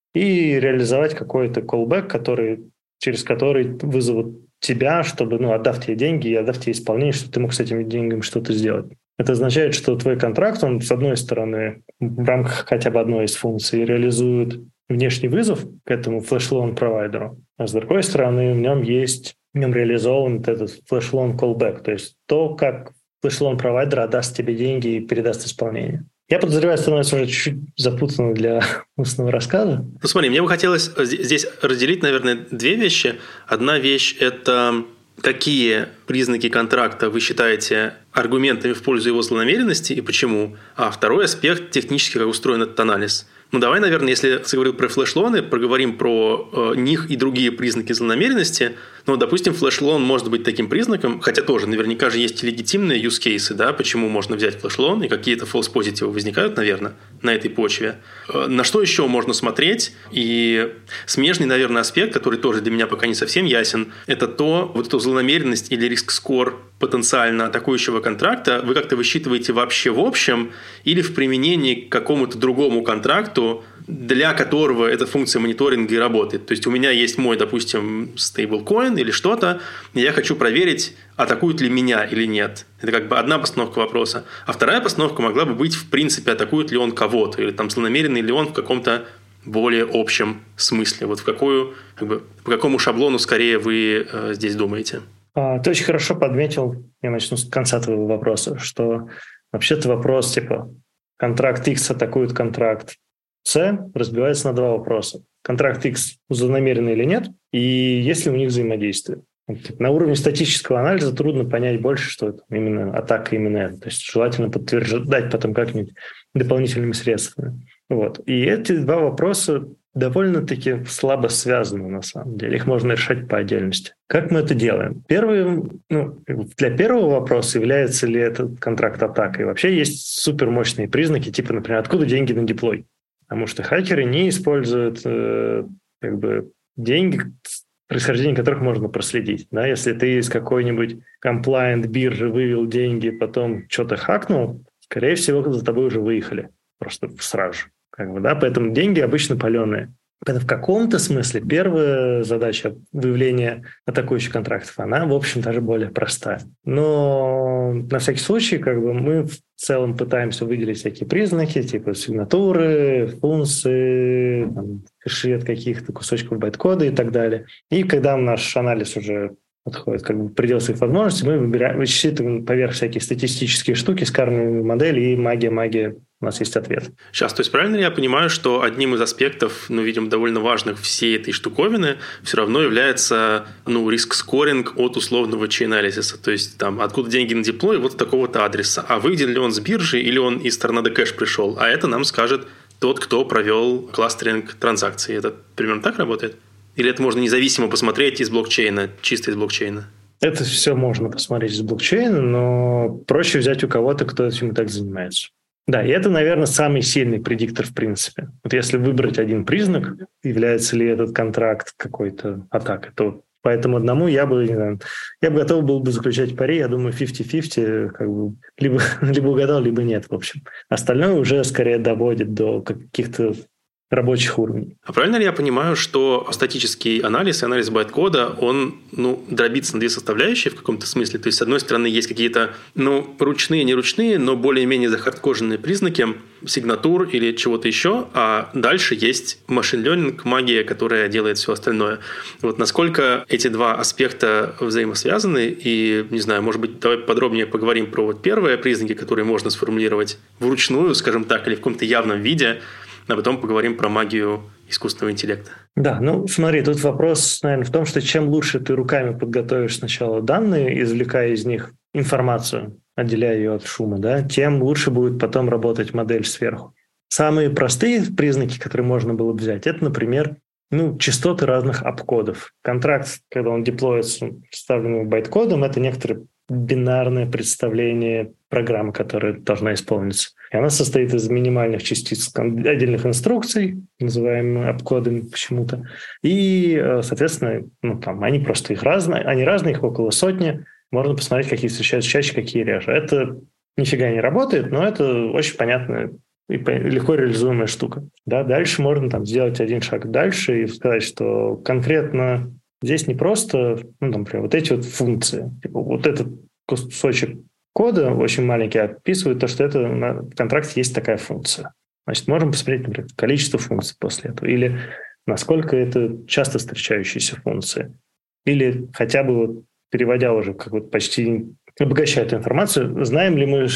S4: и реализовать какой-то callback, который, через который вызовут тебя, чтобы, ну, отдав тебе деньги и отдав тебе исполнение, чтобы ты мог с этими деньгами что-то сделать. Это означает, что твой контракт, он, с одной стороны, в рамках хотя бы одной из функций реализует внешний вызов к этому флеш-лоун провайдеру, а с другой стороны, в нем есть в нем реализован вот этот флеш-лоун callback, то есть то, как флеш-лоун провайдер отдаст тебе деньги и передаст исполнение. Я подозреваю, становится уже чуть-чуть запутанно для устного рассказа.
S3: Ну смотри, мне бы хотелось здесь разделить, наверное, две вещи. Одна вещь – это какие признаки контракта вы считаете аргументами в пользу его злонамеренности и почему. А второй аспект – технически, как устроен этот анализ. Ну, давай, наверное, если ты говорил про флеш-лоуны, проговорим про э, них и другие признаки злонамеренности. Ну, допустим, флеш-лоун может быть таким признаком, хотя тоже наверняка же есть легитимные use cases, да, почему можно взять флеш-лоун, и какие-то false-позитивы возникают, наверное, на этой почве. Э, на что еще можно смотреть? И смежный, наверное, аспект, который тоже для меня пока не совсем ясен, это то, вот эту злонамеренность или риск-скор потенциально атакующего контракта вы как-то высчитываете вообще в общем или в применении к какому-то другому контракту, для которого эта функция мониторинга и работает. То есть у меня есть мой, допустим, стейблкоин или что-то, и я хочу проверить, атакуют ли меня или нет. Это как бы одна постановка вопроса. А вторая постановка могла бы быть, в принципе, атакует ли он кого-то, или там злонамеренный ли он в каком-то более общем смысле. Вот в какую, как бы, по какому шаблону скорее вы э, здесь думаете?
S4: Ты очень хорошо подметил, я начну с конца твоего вопроса, что вообще-то вопрос типа контракт X атакует контракт C разбивается на два вопроса. Контракт X злонамеренный или нет, и есть ли у них взаимодействие. На уровне статического анализа трудно понять больше, что это именно атака именно это. То есть желательно подтверждать потом как-нибудь дополнительными средствами. Вот. И эти два вопроса довольно-таки слабо связаны на самом деле. Их можно решать по отдельности. Как мы это делаем? Первый, ну, для первого вопроса, является ли этот контракт атакой, вообще есть супермощные признаки, типа, например, откуда деньги на деплой. Потому что хакеры не используют э, как бы деньги, происхождение которых можно проследить. Да? Если ты из какой-нибудь compliant биржи вывел деньги, потом что-то хакнул, скорее всего, за тобой уже выехали. Просто сразу же. Как бы, да? Поэтому деньги обычно паленые. Поэтому в каком-то смысле первая задача выявления атакующих контрактов, она, в общем, даже более простая. Но на всякий случай как бы, мы в целом пытаемся выделить всякие признаки, типа сигнатуры, функции, там, хэши от каких-то кусочков байткода и так далее. И когда наш анализ уже подходит как бы, в пределы своих возможностей, мы выбираем, высчитываем поверх всякие статистические штуки, скармливаем модели, и магия-магия, у нас есть ответ.
S3: Сейчас, то есть правильно ли я понимаю, что одним из аспектов, ну, видимо, довольно важных всей этой штуковины все равно является, ну, риск-скоринг от условного чей-анализиса, то есть там откуда деньги на деплой вот с такого-то адреса, а выведен ли он с биржи или он из Tornado Cash пришел, а это нам скажет тот, кто провел кластеринг транзакций. Это примерно так работает? Или это можно независимо посмотреть из блокчейна, чисто из блокчейна?
S4: Это все можно посмотреть из блокчейна, но проще взять у кого-то, кто этим и так занимается. Да, и это, наверное, самый сильный предиктор в принципе. Вот если выбрать один признак, является ли этот контракт какой-то атакой, то по этому одному я бы, не знаю, я бы готов был бы заключать пари, я думаю, пятьдесят на пятьдесят, как бы, либо, либо угадал, либо нет, в общем. Остальное уже скорее доводит до каких-то рабочих уровней.
S3: А правильно ли я понимаю, что статический анализ и анализ байткода, он ну, дробится на две составляющие в каком-то смысле? То есть, с одной стороны, есть какие-то ну, ручные, не ручные, но более-менее захардкоженные признаки сигнатур или чего-то еще, а дальше есть машин-лернинг, магия, которая делает все остальное. Вот насколько эти два аспекта взаимосвязаны, и, не знаю, может быть, давай подробнее поговорим про вот первые признаки, которые можно сформулировать вручную, скажем так, или в каком-то явном виде, а потом поговорим про магию искусственного интеллекта.
S4: Да, ну смотри, тут вопрос, наверное, в том, что чем лучше ты руками подготовишь сначала данные, извлекая из них информацию, отделяя ее от шума, да, тем лучше будет потом работать модель сверху. Самые простые признаки, которые можно было бы взять, это, например, ну, частоты разных обкодов. Контракт, когда он деплоится вставленным байткодом, это некоторые бинарное представление программы, которая должна исполниться. И она состоит из минимальных частиц отдельных инструкций, называемых обкодами почему-то. И, соответственно, ну, там, они просто их разные, они разные, их около сотни. Можно посмотреть, какие встречаются чаще, какие реже. Это нифига не работает, но это очень понятная и легко реализуемая штука. Да, дальше можно там сделать один шаг дальше и сказать, что конкретно здесь не просто, ну, там, например, вот эти вот функции. Типа, вот этот кусочек кода очень маленький описывает то, что это в контракте есть такая функция. Значит, можем посмотреть, например, количество функций после этого. Или насколько это часто встречающиеся функции. Или хотя бы вот переводя уже как вот почти обогащая эту информацию, знаем ли мы,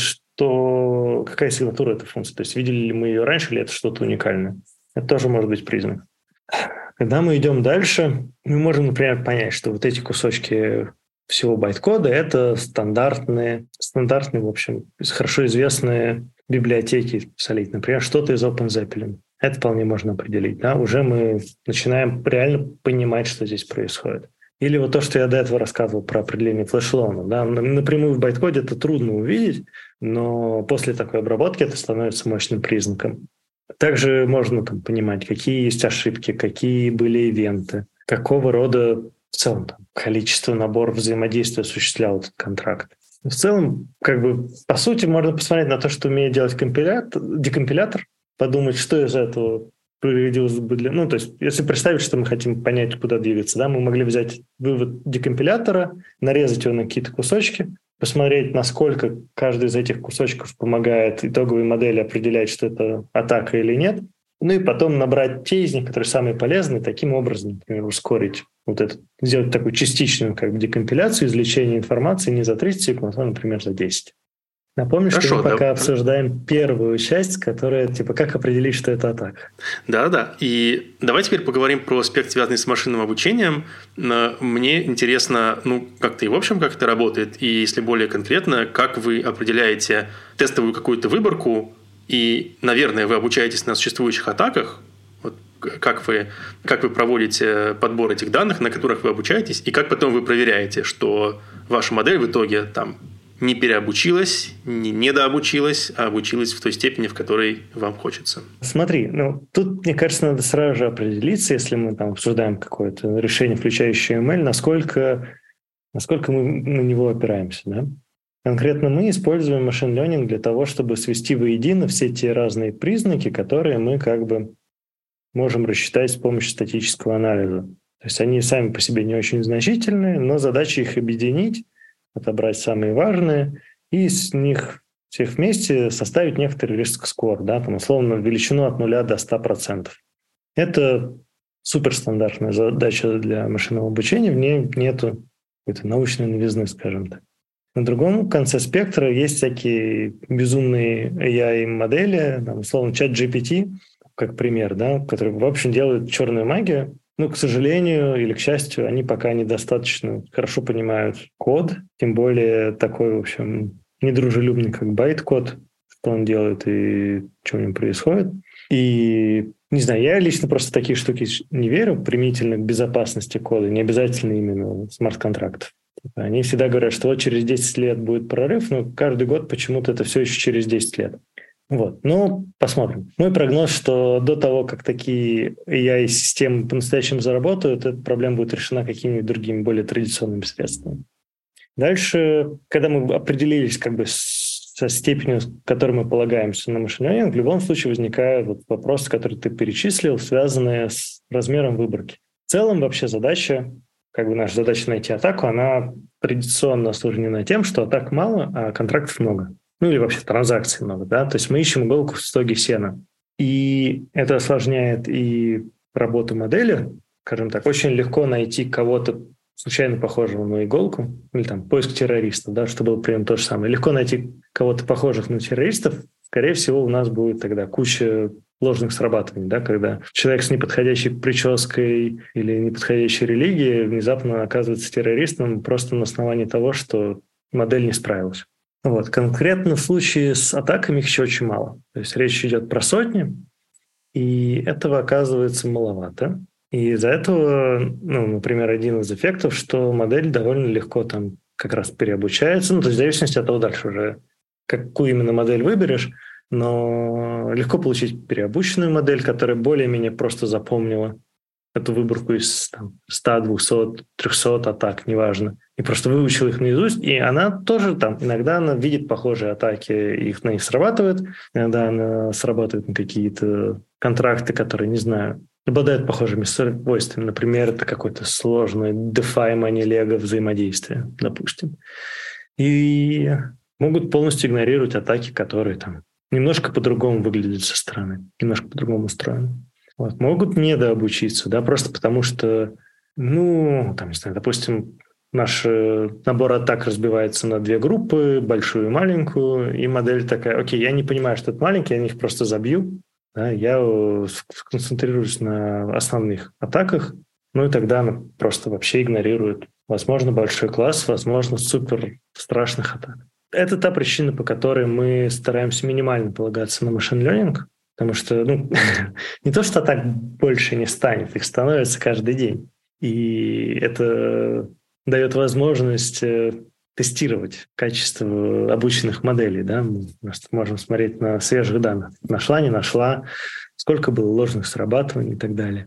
S4: что какая сигнатура этой функции. То есть видели ли мы ее раньше, или это что-то уникальное. Это тоже может быть признак. Когда мы идем дальше, мы можем, например, понять, что вот эти кусочки всего байткода — это стандартные, стандартные, в общем, хорошо известные библиотеки солить. Например, что-то из OpenZeppelin. Это вполне можно определить. Да? Уже мы начинаем реально понимать, что здесь происходит. Или вот то, что я до этого рассказывал про определение флеш-лонов. Да? Напрямую в байткоде это трудно увидеть, но после такой обработки это становится мощным признаком. Также можно там понимать, какие есть ошибки, какие были ивенты, какого рода в целом там, количество, набор взаимодействия осуществлял этот контракт. В целом, как бы, по сути, можно посмотреть на то, что умеет делать компилятор, декомпилятор, подумать, что из этого пригодилось бы для... Ну, то есть, если представить, что мы хотим понять, куда двигаться, да, мы могли взять вывод декомпилятора, нарезать его на какие-то кусочки, посмотреть, насколько каждый из этих кусочков помогает итоговой модели определять, что это атака или нет. Ну и потом набрать те из них, которые самые полезные, таким образом, например, ускорить вот это, сделать такую частичную как бы декомпиляцию, извлечение информации не за тридцать секунд, а, например, за десять. Напомню, Хорошо, что мы да, пока да. обсуждаем первую часть, которая, типа, как определить, что это атака.
S3: Да-да, и давай теперь поговорим про аспект, связанный с машинным обучением. Мне интересно, ну, как-то и в общем, как это работает, и если более конкретно, как вы определяете тестовую какую-то выборку, и, наверное, вы обучаетесь на существующих атаках, вот как вы, как вы проводите подбор этих данных, на которых вы обучаетесь, и как потом вы проверяете, что ваша модель в итоге там не переобучилась, не недообучилась, а обучилась в той степени, в которой вам хочется.
S4: Смотри, ну тут, мне кажется, надо сразу же определиться, если мы там обсуждаем какое-то решение, включающее эм эл, насколько, насколько мы на него опираемся. Да? Конкретно мы используем машин learning для того, чтобы свести воедино все те разные признаки, которые мы как бы можем рассчитать с помощью статического анализа. То есть они сами по себе не очень значительные, но задача их объединить, отобрать самые важные и с них всех вместе составить некоторый риск-скор, да, там, условно, величину от нуля до ста процентов. Это суперстандартная задача для машинного обучения, в ней нету какой-то научной новизны, скажем так. На другом конце спектра есть всякие безумные эй ай-модели, там, условно, чат джи пи ти, как пример, да, которые, в общем, делают черную магию. Ну, к сожалению или к счастью, они пока недостаточно хорошо понимают код, тем более такой, в общем, недружелюбный, как байткод, что он делает и что у него происходит. И, не знаю, я лично просто в такие штуки не верю, применительно к безопасности кода, не обязательно именно смарт-контрактов. Они всегда говорят, что вот через десять лет будет прорыв, но каждый год почему-то это все еще через десять лет. Вот. Ну, посмотрим. Мой прогноз, что до того, как такие эй ай-системы по-настоящему заработают, эта проблема будет решена какими-нибудь другими, более традиционными средствами. Дальше, когда мы определились как бы с со степенью, с которой мы полагаемся на машин ленинг, в любом случае возникают вот вопросы, которые ты перечислил, связанные с размером выборки. В целом вообще задача, как бы наша задача найти атаку, она традиционно осложнена тем, что атак мало, а контрактов много. Ну или вообще транзакций много, да. То есть мы ищем иголку в стоге сена. И это осложняет и работу модели, скажем так. Очень легко найти кого-то случайно похожего на иголку, или там поиск террористов, да, что было примерно то же самое. Легко найти кого-то похожих на террористов, скорее всего, у нас будет тогда куча ложных срабатываний, да, когда человек с неподходящей прической или неподходящей религией внезапно оказывается террористом просто на основании того, что модель не справилась. Вот. Конкретно в случае с атаками их еще очень мало. То есть речь идет про сотни, и этого оказывается маловато. И из-за этого, ну, например, один из эффектов, что модель довольно легко там как раз переобучается, ну, то есть в зависимости от того дальше уже, какую именно модель выберешь, но легко получить переобученную модель, которая более-менее просто запомнила эту выборку из там, сто, двести, триста атак, неважно, и просто выучила их наизусть, и она тоже там, иногда она видит похожие атаки, их на них срабатывает, иногда она срабатывает на какие-то контракты, которые, не знаю, обладают похожими свойствами. Например, это какой-то сложный DeFi Money Lego взаимодействие, допустим. И могут полностью игнорировать атаки, которые там немножко по-другому выглядят со стороны, немножко по-другому устроены. Вот. Могут недообучиться, да, просто потому что, ну, там, не знаю, допустим, наш набор атак разбивается на две группы, большую и маленькую, и модель такая: окей, я не понимаю, что это маленькие, я их просто забью, да, я сконцентрируюсь на основных атаках, ну и тогда она просто вообще игнорирует, возможно, большой класс, возможно, супер страшных атак. Это та причина, по которой мы стараемся минимально полагаться на машин ленинг, потому что, ну, не то, что атак больше не станет, их становится каждый день. И это дает возможность тестировать качество обученных моделей, да, мы просто можем смотреть на свежих данных. Нашла, не нашла, сколько было ложных срабатываний и так далее.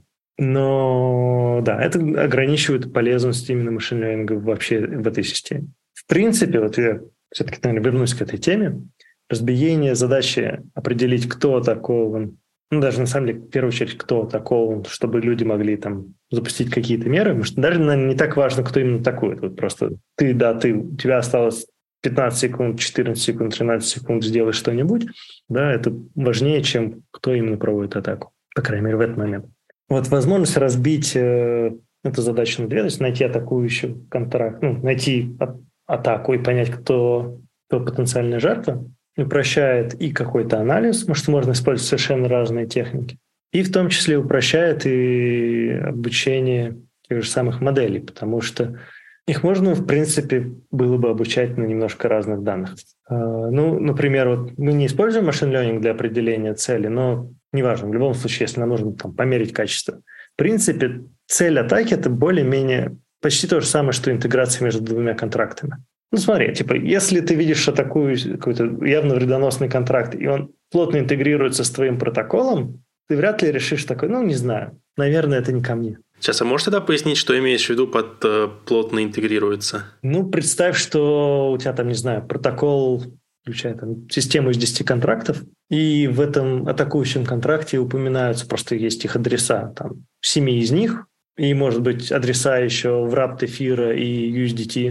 S4: Но да, это ограничивает полезность именно машин-лернинга вообще в этой системе. В принципе, вот я все-таки, наверное, вернусь к этой теме. Разбиение задачи определить, кто атакован, ну, даже на самом деле, в первую очередь, кто атакован, чтобы люди могли там запустить какие-то меры, потому что даже, наверное, не так важно, кто именно атакует. Вот просто ты, да, ты, у тебя осталось пятнадцать секунд, четырнадцать секунд, тринадцать секунд, сделай что-нибудь, да, это важнее, чем кто именно проводит атаку, по крайней мере, в этот момент. Вот возможность разбить э, эту задачу на две, то есть найти атакующего контракт, ну, найти а- атаку и понять, кто, кто потенциальная жертва, упрощает и какой-то анализ, потому что можно использовать совершенно разные техники, и в том числе упрощает и обучение тех же самых моделей, потому что их можно, в принципе, было бы обучать на немножко разных данных. Ну, например, вот мы не используем машин learning для определения цели, но неважно, в любом случае, если нам нужно там померить качество. В принципе, цель атаки — это более-менее почти то же самое, что интеграция между двумя контрактами. Ну, смотри, типа, если ты видишь атакую какой-то явно вредоносный контракт, и он плотно интегрируется с твоим протоколом, ты вряд ли решишь такой, ну, не знаю, наверное, это не ко мне.
S3: Сейчас, а можешь тогда пояснить, что имеешь в виду под э, плотно интегрируется?
S4: Ну, представь, что у тебя там, не знаю, протокол включает там систему из десяти контрактов, и в этом атакующем контракте упоминаются, просто есть их адреса, там, семи из них, и, может быть, адреса еще в рапт эфира и ю эс ди ти,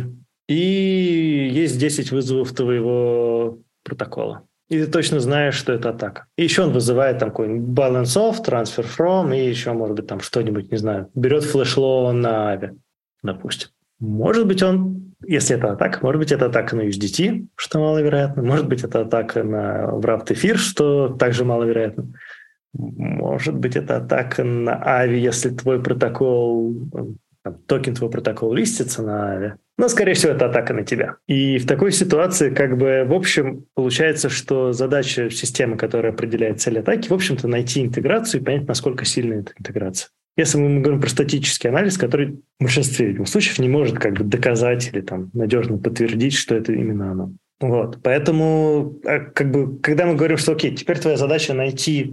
S4: и есть десять вызовов твоего протокола. И ты точно знаешь, что это атака. И еще он вызывает там какой-нибудь balance off, transfer from, и еще, может быть, там что-нибудь, не знаю, берет флеш-лоу на Ави, допустим. Может быть, он, если это атака, может быть, это атака на ю эс ди ти, что маловероятно. Может быть, это атака на wrapped эфир, что также маловероятно. Может быть, это атака на Ави, если твой протокол, там, токен твоего протокола листится на Ави. Но, скорее всего, это атака на тебя. И в такой ситуации, как бы, в общем, получается, что задача системы, которая определяет цель атаки, в общем-то, найти интеграцию и понять, насколько сильна эта интеграция. Если мы говорим про статический анализ, который в большинстве видимо, случаев не может как бы доказать или там надежно подтвердить, что это именно оно. Вот. Поэтому, как бы, когда мы говорим, что окей, теперь твоя задача найти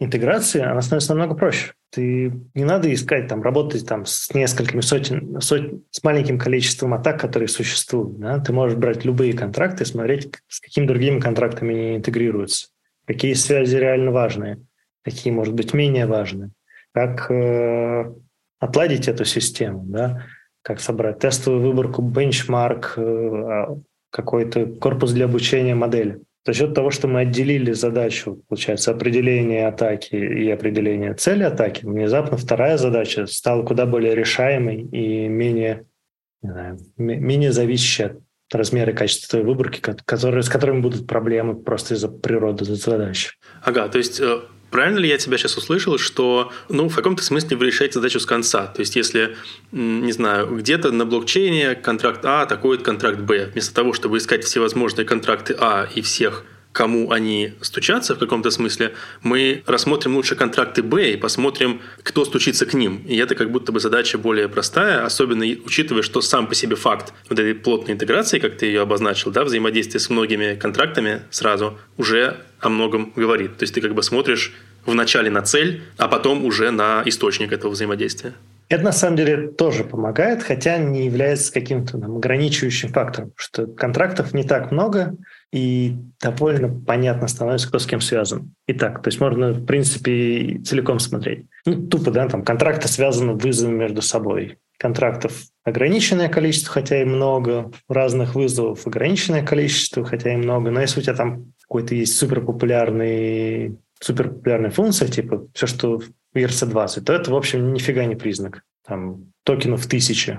S4: интеграции, она становится намного проще. Ты не надо искать, там, работать там, с несколькими сотен, сотен, с маленьким количеством атак, которые существуют. Да? Ты можешь брать любые контракты и смотреть, с какими другими контрактами они интегрируются, какие связи реально важные, какие, может быть, менее важные, как э, отладить эту систему, да? Как собрать тестовую выборку, бенчмарк, э, какой-то корпус для обучения модели. За счет того, что мы отделили задачу, получается, определения атаки и определения цели атаки, внезапно вторая задача стала куда более решаемой и менее, не знаю, менее зависящей от размера и качества той выборки, которые, с которыми будут проблемы просто из-за природы задачи.
S3: Ага, то есть правильно ли я тебя сейчас услышал, что ну, в каком-то смысле вы решаете задачу с конца? То есть если, не знаю, где-то на блокчейне контракт А атакует контракт Б, вместо того, чтобы искать всевозможные контракты А и всех, кому они стучатся в каком-то смысле, мы рассмотрим лучше контракты Б и посмотрим, кто стучится к ним. И это как будто бы задача более простая, особенно учитывая, что сам по себе факт вот этой плотной интеграции, как ты ее обозначил, да, взаимодействие с многими контрактами сразу уже о многом говорит. То есть ты как бы смотришь вначале на цель, а потом уже на источник этого взаимодействия.
S4: Это на самом деле тоже помогает, хотя не является каким-то там, ограничивающим фактором, что контрактов не так много, и довольно понятно становится, кто с кем связан. Итак, то есть можно, в принципе, целиком смотреть. Ну, тупо, да, там контракты связаны вызовами между собой. Контрактов ограниченное количество, хотя и много, разных вызовов ограниченное количество, хотя и много. Но если у тебя там какой-то есть суперпопулярный, суперпопулярная функция, типа все, что в и эр си двадцать, то это, в общем, нифига не признак. Там токенов тысячи.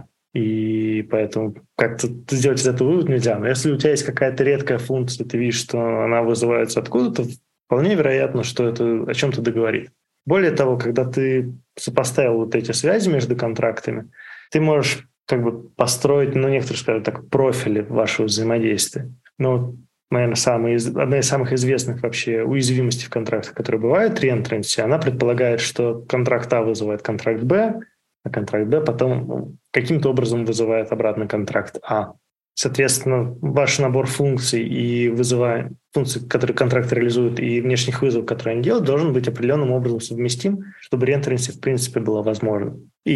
S4: И поэтому как-то сделать из этого вывод нельзя. Но если у тебя есть какая-то редкая функция, ты видишь, что она вызывается откуда-то, вполне вероятно, что это о чем-то договорит. Более того, когда ты сопоставил вот эти связи между контрактами, ты можешь как бы построить, ну, некоторые скажут так, профили вашего взаимодействия. Ну, наверное, самый, одна из самых известных вообще уязвимостей в контрактах, которые бывают, реэнтренси, она предполагает, что контракт А вызывает контракт Б, а контракт Б потом каким-то образом вызывает обратно контракт А. Соответственно, ваш набор функций и вызывая функций, которые контракт реализует, и внешних вызовов, которые они делают, должен быть определенным образом совместим, чтобы реэнтренси в принципе было возможно.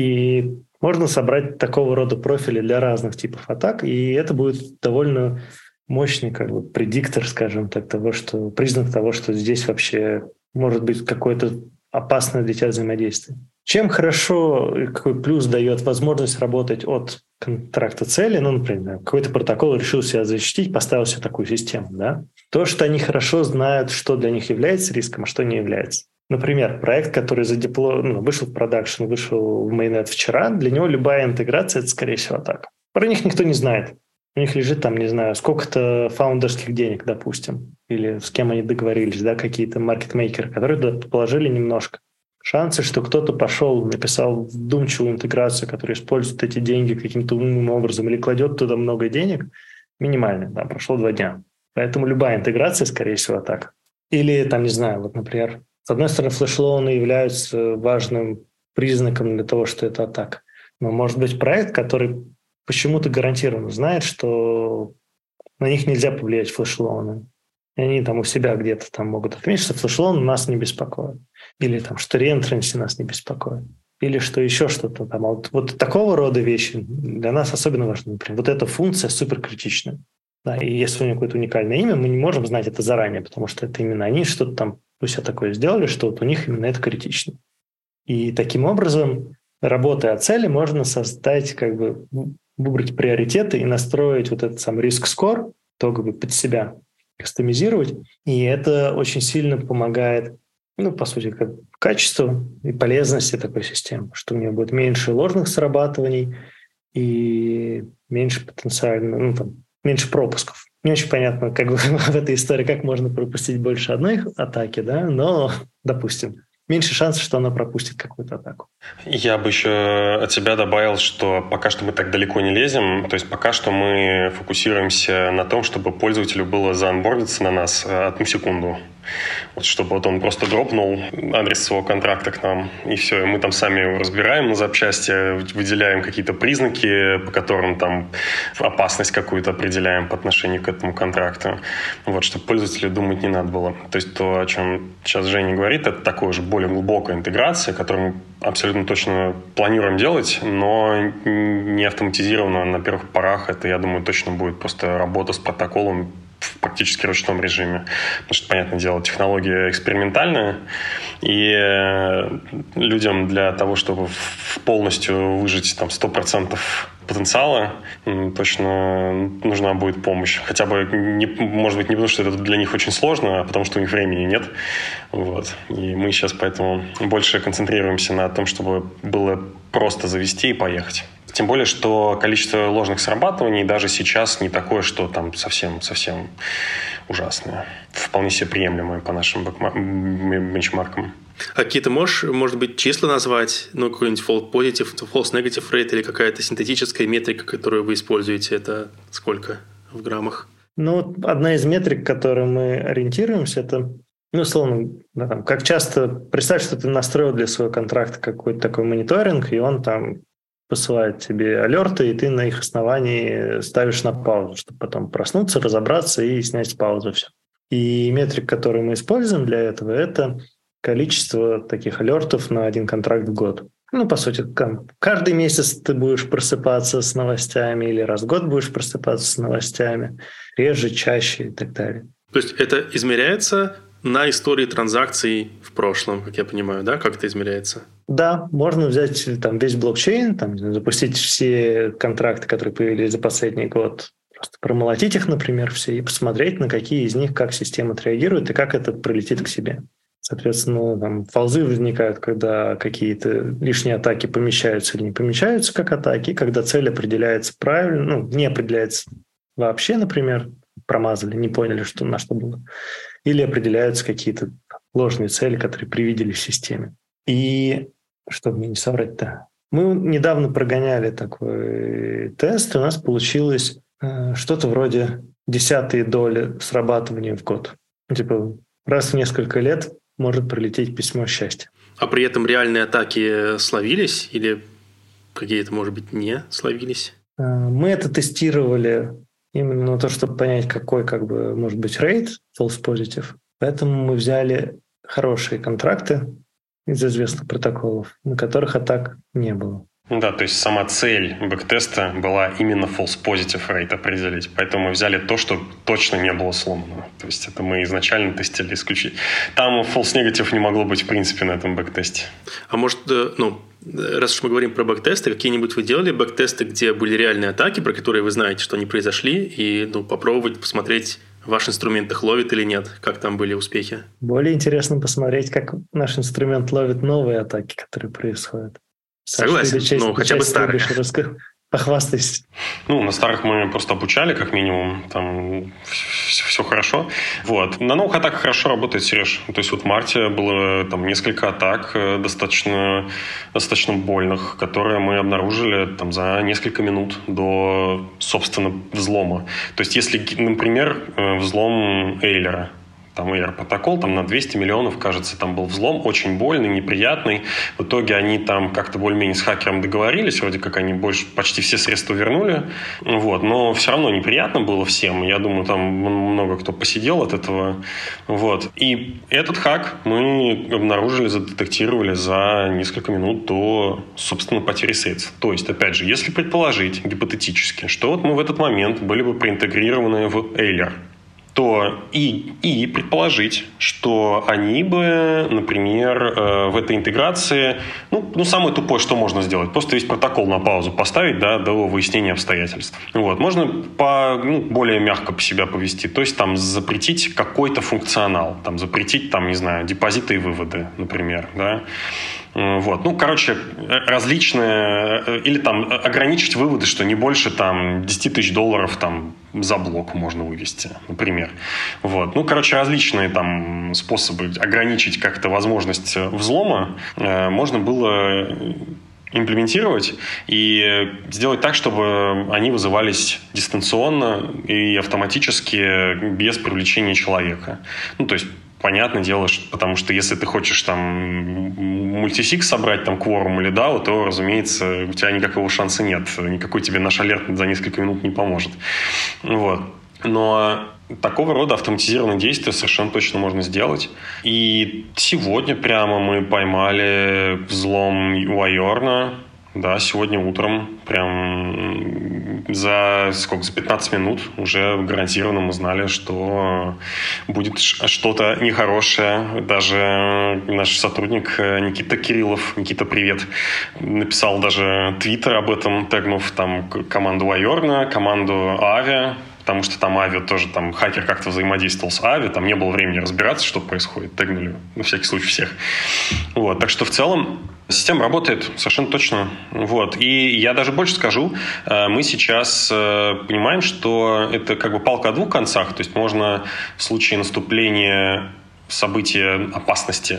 S4: И можно собрать такого рода профили для разных типов атак, и это будет довольно мощный как бы предиктор, скажем так, того, что признак того, что здесь вообще может быть какое-то опасное для тебя взаимодействие. Чем хорошо, какой плюс дает возможность работать от контракта цели, ну, например, какой-то протокол решил себя защитить, поставил себе такую систему, да? То, что они хорошо знают, что для них является риском, а что не является. Например, проект, который задепло... ну, вышел в продакшн, вышел в майнет вчера, для него любая интеграция — это, скорее всего, атака. Про них никто не знает. У них лежит там, не знаю, сколько-то фаундерских денег, допустим, или с кем они договорились, да, какие-то маркетмейкеры, которые туда положили немножко. Шансы, что кто-то пошел, написал вдумчивую интеграцию, которая использует эти деньги каким-то умным образом или кладет туда много денег, минимальны. Да, прошло два дня. Поэтому любая интеграция, скорее всего, атака. Или, там, не знаю, вот, например, с одной стороны, флеш-лоуны являются важным признаком для того, что это атака. Но может быть проект, который почему-то гарантированно знает, что на них нельзя повлиять флеш-лоуны. И они там у себя где-то там могут отметить, что флеш-лоун нас не беспокоит. Или там, что реэнтренси нас не беспокоит. Или что еще что-то там. А вот, вот такого рода вещи для нас особенно важны. Например, вот эта функция суперкритична. Да, и если у нее какое-то уникальное имя, мы не можем знать это заранее, потому что это именно они что-то там у себя такое сделали, что вот у них именно это критично. И таким образом, работая от цели, можно создать, как бы, выбрать приоритеты и настроить вот этот сам риск-скор, то как бы под себя кастомизировать. И это очень сильно помогает, ну, по сути, как качеству и полезности такой системы, что у нее будет меньше ложных срабатываний и меньше потенциально, ну, там, меньше пропусков. Не очень понятно, как бы в этой истории, как можно пропустить больше одной атаки, да, но, допустим, меньше шансов, что она пропустит какую-то атаку.
S2: Я бы еще от тебя добавил, что пока что мы так далеко не лезем, то есть пока что мы фокусируемся на том, чтобы пользователю было заонбордиться на нас одну секунду. Вот, чтобы вот он просто дропнул адрес своего контракта к нам, и все, и мы там сами его разбираем на запчасти, выделяем какие-то признаки, по которым там опасность какую-то определяем по отношению к этому контракту. Вот, чтобы пользователю думать не надо было. То есть то, о чем сейчас Женя говорит, это такая уже более глубокая интеграция, которую мы абсолютно точно планируем делать, но не автоматизированно на первых порах. Это, я думаю, точно будет просто работа с протоколом в практически ручном режиме. Потому что, понятное дело, технология экспериментальная, и людям для того, чтобы полностью выжать там, сто процентов потенциала, точно нужна будет помощь. Хотя бы, не, может быть, не потому, что это для них очень сложно, а потому, что у них времени нет. Вот. И мы сейчас поэтому больше концентрируемся на том, чтобы было просто завести и поехать. Тем более, что количество ложных срабатываний даже сейчас не такое, что там совсем-совсем ужасное. Вполне себе приемлемое по нашим бенчмаркам.
S3: А какие-то можешь, может быть, числа назвать? Ну, какой-нибудь false positive, false negative rate или какая-то синтетическая метрика, которую вы используете, это сколько в граммах?
S4: Ну, одна из метрик, к которой мы ориентируемся, это, ну, условно, да, там, как часто, представь, что ты настроил для своего контракта какой-то такой мониторинг, и он там посылает тебе алерты, и ты на их основании ставишь на паузу, чтобы потом проснуться, разобраться и снять с паузы все. И метрик, который мы используем для этого, это количество таких алертов на один контракт в год. Ну, по сути, каждый месяц ты будешь просыпаться с новостями или раз в год будешь просыпаться с новостями, реже, чаще и так далее.
S3: То есть это измеряется на истории транзакций в прошлом, как я понимаю, да? Как это измеряется?
S4: Да, можно взять там весь блокчейн, там, запустить все контракты, которые появились за последний год, просто промолотить их, например, все, и посмотреть, на какие из них как система отреагирует и как это прилетит к себе. Соответственно, там фолзы возникают, когда какие-то лишние атаки помещаются или не помещаются как атаки, когда цель определяется правильно, ну, не определяется вообще, например, промазали, не поняли, что, на что было, или определяются какие-то ложные цели, которые привидели в системе. И, чтобы мне не соврать-то, мы недавно прогоняли такой тест, и у нас получилось э, что-то вроде десятые доли срабатывания в год. Типа раз в несколько лет может прилететь письмо счастья.
S3: А при этом реальные атаки словились или какие-то, может быть, не словились?
S4: Э, мы это тестировали именно на то, чтобы понять, какой как бы может быть рейт, false positive. Поэтому мы взяли хорошие контракты из известных протоколов, на которых атак не было.
S2: Да, то есть сама цель бэктеста была именно false positive rate определить. Поэтому мы взяли то, что точно не было сломано. То есть это мы изначально тестили исключить. Там false negative не могло быть в принципе на этом бэктесте.
S3: А может, ну, раз уж мы говорим про бэктесты, какие-нибудь вы делали бэктесты, где были реальные атаки, про которые вы знаете, что они произошли, и ну, попробовать посмотреть, ваш инструмент их ловит или нет? Как там были успехи?
S4: Более интересно посмотреть, как наш инструмент ловит новые атаки, которые происходят.
S3: Согласен,
S4: часть,
S3: ну хотя бы старые.
S4: Похвастайся.
S2: Ну, на старых мы просто обучали, как минимум, там все, все хорошо. Вот. На новых атаках хорошо работает, Сереж. То есть вот в марте было там несколько атак достаточно, достаточно больных, которые мы обнаружили там за несколько минут до, собственно, взлома. То есть если, например, взлом Эйлера, там Эйлер протокол, там на двести миллионов, кажется, там был взлом, очень больный, неприятный. В итоге они там как-то более-менее с хакером договорились, вроде как они больше, почти все средства вернули. Вот. Но все равно неприятно было всем. Я думаю, там много кто посидел от этого. Вот. И этот хак мы обнаружили, задетектировали за несколько минут до, собственно, потери средств. То есть, опять же, если предположить гипотетически, что вот мы в этот момент были бы проинтегрированы в Эйлер, то и, и предположить, что они бы, например, э, в этой интеграции, ну, ну, самое тупое, что можно сделать, просто весь протокол на паузу поставить, да, до выяснения обстоятельств. Вот. Можно по, ну, более мягко по себя повести, то есть там запретить какой-то функционал, там запретить, там, не знаю, депозиты и выводы, например, да. Вот. Ну, короче, различные, или там ограничить выводы, что не больше там десять тысяч долларов там за блок можно вывести, например. Вот. Ну, короче, различные там способы ограничить как-то возможность взлома э, можно было имплементировать и сделать так, чтобы они вызывались дистанционно и автоматически без привлечения человека. Ну, то есть понятное дело, что, потому что если ты хочешь там мультисиг собрать, там кворум или дао, то, разумеется, у тебя никакого шанса нет. Никакой тебе наш алерт за несколько минут не поможет. Вот. Но такого рода автоматизированные действия совершенно точно можно сделать. И сегодня прямо мы поймали взлом у Айорна. Да, сегодня утром, прям за сколько, за пятнадцать минут уже гарантированно мы знали, что будет что-то нехорошее. Даже наш сотрудник Никита Кириллов, Никита, привет, написал даже твиттер об этом, тегнув там команду Айорна, команду Ави, потому что там Ави тоже, там хакер как-то взаимодействовал с Ави, там не было времени разбираться, что происходит, тегнули на всякий случай всех. Вот, так что в целом система работает совершенно точно. Вот. И я даже больше скажу, мы сейчас понимаем, что это как бы палка о двух концах. То есть можно в случае наступления события опасности,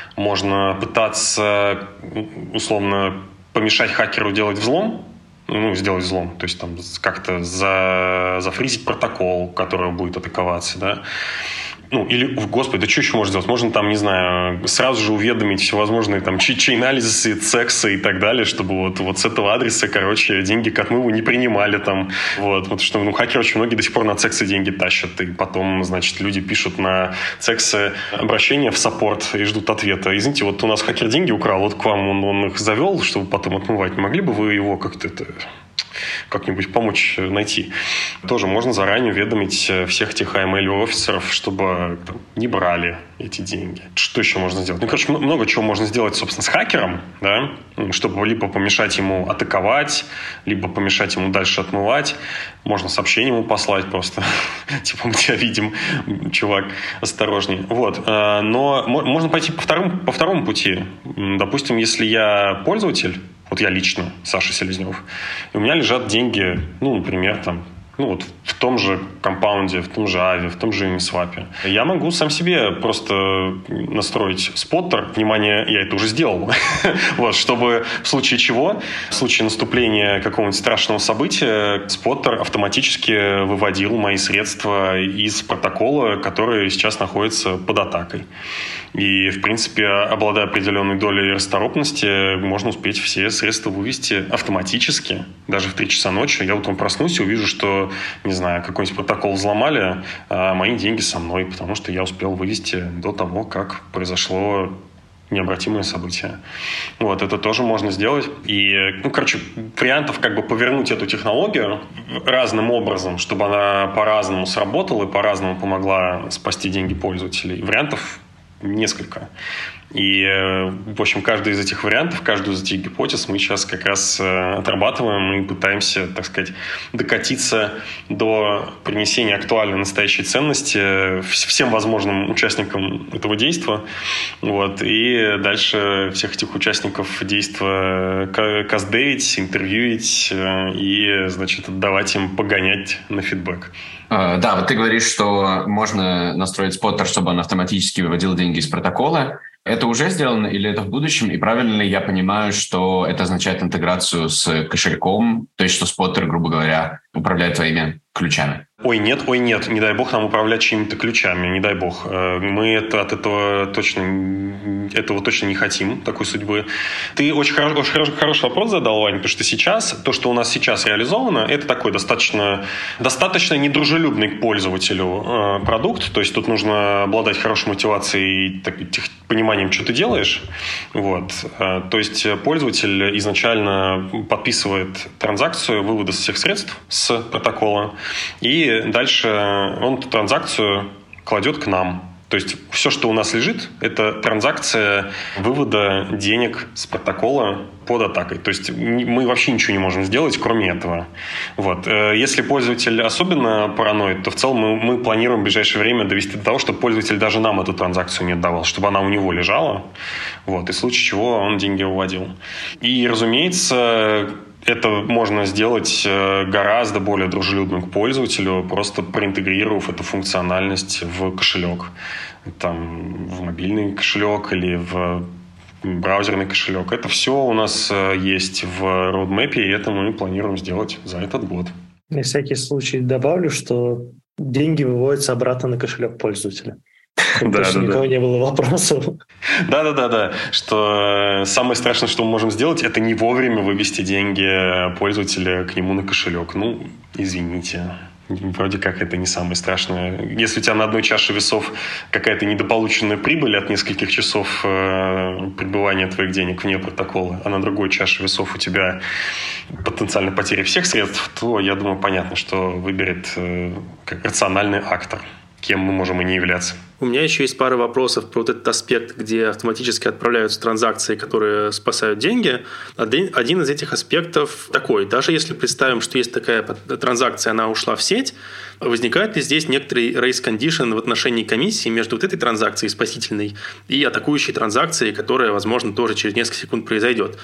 S2: можно пытаться условно помешать хакеру делать взлом, ну, сделать взлом, то есть там как-то за, зафризить протокол, который будет атаковаться, да. Ну, или, господи, да что еще можно сделать? Можно там, не знаю, сразу же уведомить всевозможные там чейн-анализы, цексы и так далее, чтобы вот, вот с этого адреса, короче, деньги к отмыву не принимали там. Вот, вот что, ну, хакеры очень многие до сих пор на цексы деньги тащат, и потом, значит, люди пишут на цексы обращения в саппорт и ждут ответа. Извините, вот у нас хакер деньги украл, вот к вам он, он их завел, чтобы потом отмывать. Не могли бы вы его как-то это... как-нибудь помочь найти. Тоже можно заранее уведомить всех этих эй эм эл-офисеров, чтобы там, не брали эти деньги. Что еще можно сделать? Ну, короче, много чего можно сделать, собственно, с хакером, да, чтобы либо помешать ему атаковать, либо помешать ему дальше отмывать. Можно сообщение ему послать просто. Типа, мы тебя видим, чувак, осторожней. Вот. Но можно пойти по второму, по второму пути. Допустим, если я пользователь, вот я лично, Саша Селезнев, и у меня лежат деньги, ну, например, там, ну, вот в том же компаунде, в том же Ави, в том же Uniswap. Я могу сам себе просто настроить споттер. Внимание, я это уже сделал. Вот, чтобы в случае чего, в случае наступления какого-нибудь страшного события, споттер автоматически выводил мои средства из протокола, который сейчас находится под атакой. И, в принципе, обладая определенной долей расторопности, можно успеть все средства вывести автоматически, даже в три часа ночи. Я утром проснусь и увижу, что, не знаю, какой-нибудь протокол взломали, а мои деньги со мной, потому что я успел вывести до того, как произошло необратимое событие. Вот, это тоже можно сделать. И, ну, короче, вариантов как бы повернуть эту технологию разным образом, чтобы она по-разному сработала и по-разному помогла спасти деньги пользователей. Вариантов несколько. И, в общем, каждый из этих вариантов, каждую из этих гипотез мы сейчас как раз отрабатываем и пытаемся, так сказать, докатиться до принесения актуальной настоящей ценности всем возможным участникам этого действия. Вот. И дальше всех этих участников действия каздевить, интервьюить и, значит, отдавать им погонять на фидбэк.
S1: Да, вот ты говоришь, что можно настроить споттер, чтобы он автоматически выводил деньги из протокола. Это уже сделано или это в будущем? И правильно ли я понимаю, что это означает интеграцию с кошельком, то есть что споттер, грубо говоря, управляет твоими ключами?
S2: Ой, нет, ой, нет, не дай бог нам управлять чьими-то ключами, не дай бог. Мы это, от этого точно, этого точно не хотим, такой судьбы. Ты очень, хорош, очень хорош, хороший вопрос задал, Вань, потому что сейчас, то, что у нас сейчас реализовано, это такой достаточно, достаточно недружелюбный к пользователю э, продукт, то есть тут нужно обладать хорошей мотивацией и так, тех, пониманием, что ты делаешь. Вот. Э, то есть пользователь изначально подписывает транзакцию вывода всех средств с протокола, и дальше он эту транзакцию кладет к нам. То есть все, что у нас лежит, это транзакция вывода денег с протокола под атакой. То есть мы вообще ничего не можем сделать, кроме этого. Вот. Если пользователь особенно параноид, то в целом мы, мы планируем в ближайшее время довести до того, чтобы пользователь даже нам эту транзакцию не отдавал, чтобы она у него лежала, вот, и в случае чего он деньги выводил. И, разумеется, это можно сделать гораздо более дружелюбным к пользователю, просто проинтегрировав эту функциональность в кошелек. Там, в мобильный кошелек или в браузерный кошелек. Это все у нас есть в roadmap, и это мы планируем сделать за этот год.
S4: На всякий случай добавлю, что деньги выводятся обратно на кошелек пользователя. Потому что никого не было вопросов.
S2: Да-да-да, что самое страшное, что мы можем сделать, это не вовремя вывести деньги пользователя к нему на кошелек. Ну, извините. Вроде как это не самое страшное. Если у тебя на одной чаше весов какая-то недополученная прибыль от нескольких часов э, пребывания твоих денег вне протокола, а на другой чаше весов у тебя потенциальная потеря всех средств, то, я думаю, понятно, что выберет э, как рациональный актор, кем мы можем и не являться.
S3: У меня еще есть пара вопросов про вот этот аспект, где автоматически отправляются транзакции, которые спасают деньги. Один, один из этих аспектов такой. Даже если представим, что есть такая транзакция, она ушла в сеть, возникает ли здесь некоторый race condition в отношении комиссии между вот этой транзакцией спасительной и атакующей транзакцией, которая, возможно, тоже через несколько секунд произойдет?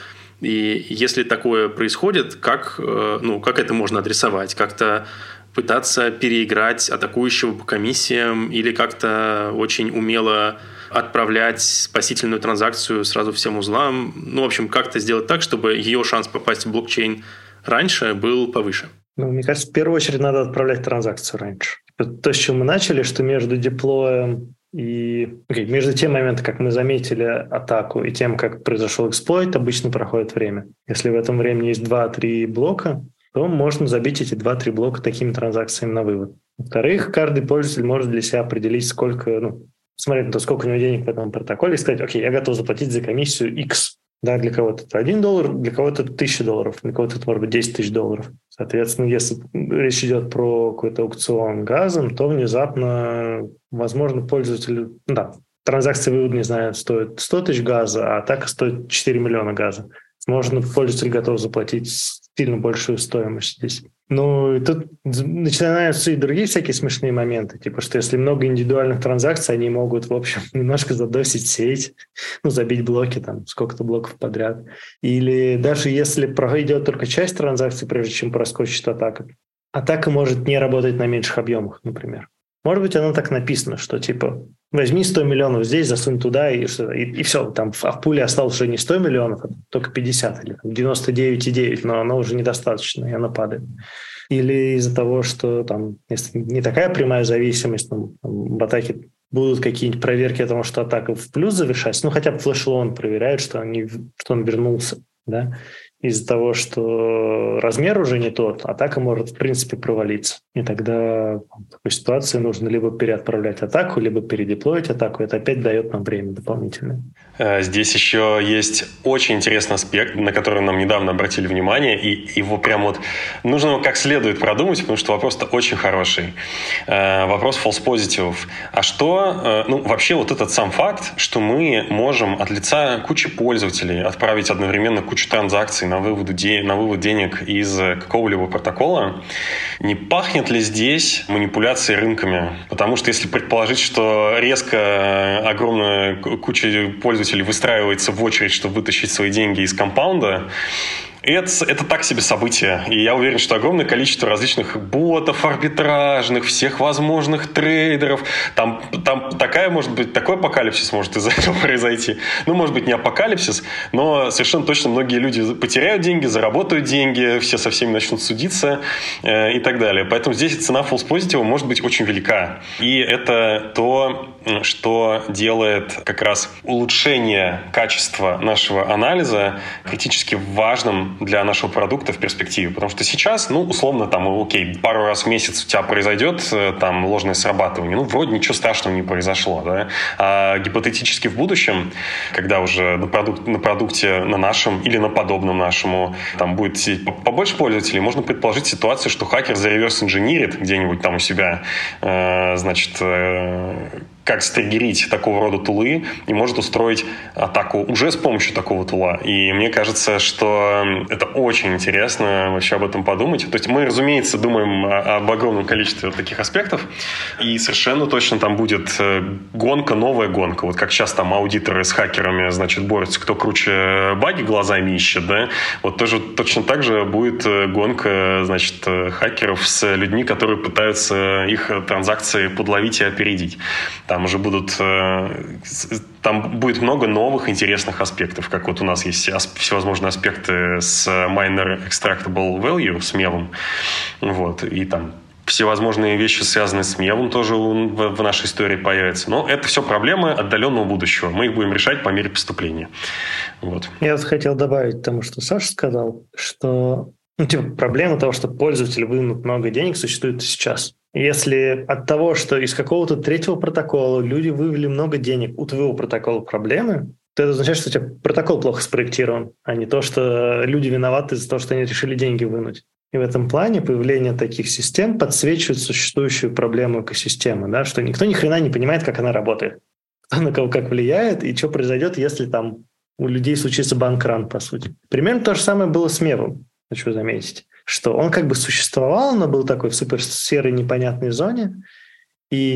S3: И если такое происходит, как, ну, как это можно адресовать? Как-то пытаться переиграть атакующего по комиссиям или как-то очень умело отправлять спасительную транзакцию сразу всем узлам. Ну, в общем, как-то сделать так, чтобы ее шанс попасть в блокчейн раньше был повыше.
S4: Ну, мне кажется, в первую очередь надо отправлять транзакцию раньше. То, с чего мы начали, что между деплоем и okay, между тем моментом, как мы заметили атаку, и тем, как произошел эксплойт, обычно проходит время. Если в этом времени есть два-три блока, то можно забить эти два-три блока такими транзакциями на вывод. Во-вторых, каждый пользователь может для себя определить, сколько, ну, смотреть на то, сколько у него денег в этом протоколе, и сказать, окей, я готов заплатить за комиссию X. Да, для кого-то это один доллар, для кого-то это тысяча долларов, для кого-то это может быть десять тысяч долларов. Соответственно, если речь идет про какой-то аукцион газом, то внезапно, возможно, пользователю, да, транзакция вывода, не знаю, стоит сто тысяч газа, а атака стоит четыре миллиона газа. Возможно, пользователь готов заплатить сильно большую стоимость здесь. Ну, и тут начинаются и другие всякие смешные моменты, типа, что если много индивидуальных транзакций, они могут, в общем, немножко задосить сеть, ну, забить блоки, там, сколько-то блоков подряд. Или даже если пройдет только часть транзакций, прежде чем проскочит атака, атака может не работать на меньших объемах, например. Может быть, оно так написано, что типа возьми сто миллионов здесь, засунь туда, и, и, и все. Там, а в пуле осталось уже не сто миллионов, а только пятьдесят или там, девяносто девять целых девять, но оно уже недостаточно, и оно падает. Или из-за того, что там, если не такая прямая зависимость, там, в атаке будут какие-нибудь проверки о том, что атака в плюс завершается, ну хотя бы флеш-лон проверяет, что, они, что он вернулся, да. Из-за того, что размер уже не тот, атака может, в принципе, провалиться. И тогда в такой ситуации нужно либо переотправлять атаку, либо передеплоить атаку. Это опять дает нам время дополнительное.
S2: Здесь еще есть очень интересный аспект, на который нам недавно обратили внимание, и его прям вот нужно его как следует продумать, потому что вопрос-то очень хороший. Вопрос false positive. А что, ну, вообще вот этот сам факт, что мы можем от лица кучи пользователей отправить одновременно кучу транзакций на вывод, де- на вывод денег из какого-либо протокола, не пахнет ли здесь манипуляцией рынками? Потому что если предположить, что резко огромная куча пользователей выстраивается в очередь, чтобы вытащить свои деньги из компаунда, Это, это так себе событие. И я уверен, что огромное количество различных ботов, арбитражных, всех возможных трейдеров. Там, там такая, может быть, такой апокалипсис может из-за этого произойти. Ну, может быть, не апокалипсис, но совершенно точно многие люди потеряют деньги, заработают деньги, все со всеми начнут судиться э, и так далее. Поэтому здесь цена false positive может быть очень велика. И это то, что делает как раз улучшение качества нашего анализа критически важным для нашего продукта в перспективе. Потому что сейчас, ну, условно, там, окей, пару раз в месяц у тебя произойдет там ложное срабатывание. Ну, вроде ничего страшного не произошло, да? А гипотетически в будущем, когда уже на, продукт, на продукте, на нашем или на подобном нашему, там будет сидеть побольше пользователей, можно предположить ситуацию, что хакер зареверс-инжинирит где-нибудь там у себя, э, значит, э, как стригерить такого рода тулы и может устроить атаку уже с помощью такого тула. И мне кажется, что это очень интересно вообще об этом подумать. То есть мы, разумеется, думаем об огромном количестве вот таких аспектов, и совершенно точно там будет гонка, новая гонка. Вот как сейчас там аудиторы с хакерами, значит, борются, кто круче баги глазами ищет, да? Вот тоже точно так же будет гонка, значит, хакеров с людьми, которые пытаются их транзакции подловить и опередить. Там уже будут, там будет много новых интересных аспектов, как вот у нас есть всевозможные аспекты с Miner Extractable Value, с мелом, вот, и там всевозможные вещи, связанные с мемом, тоже в, в нашей истории появятся. Но это все проблемы отдаленного будущего. Мы их будем решать по мере поступления. Вот.
S4: Я вот хотел добавить к тому, что Саша сказал, что ну, типа, проблема того, что пользователь вынут много денег, существует и сейчас. Если от того, что из какого-то третьего протокола люди вывели много денег, у твоего протокола проблемы, то это означает, что у тебя протокол плохо спроектирован, а не то, что люди виноваты из-за того, что они решили деньги вынуть. И в этом плане появление таких систем подсвечивает существующую проблему экосистемы, да, что никто ни хрена не понимает, как она работает, кто на кого как влияет и что произойдет, если там у людей случится банк-ран, по сути. Примерно то же самое было с мемом, хочу заметить, что он как бы существовал, но был такой в супер серой непонятной зоне, и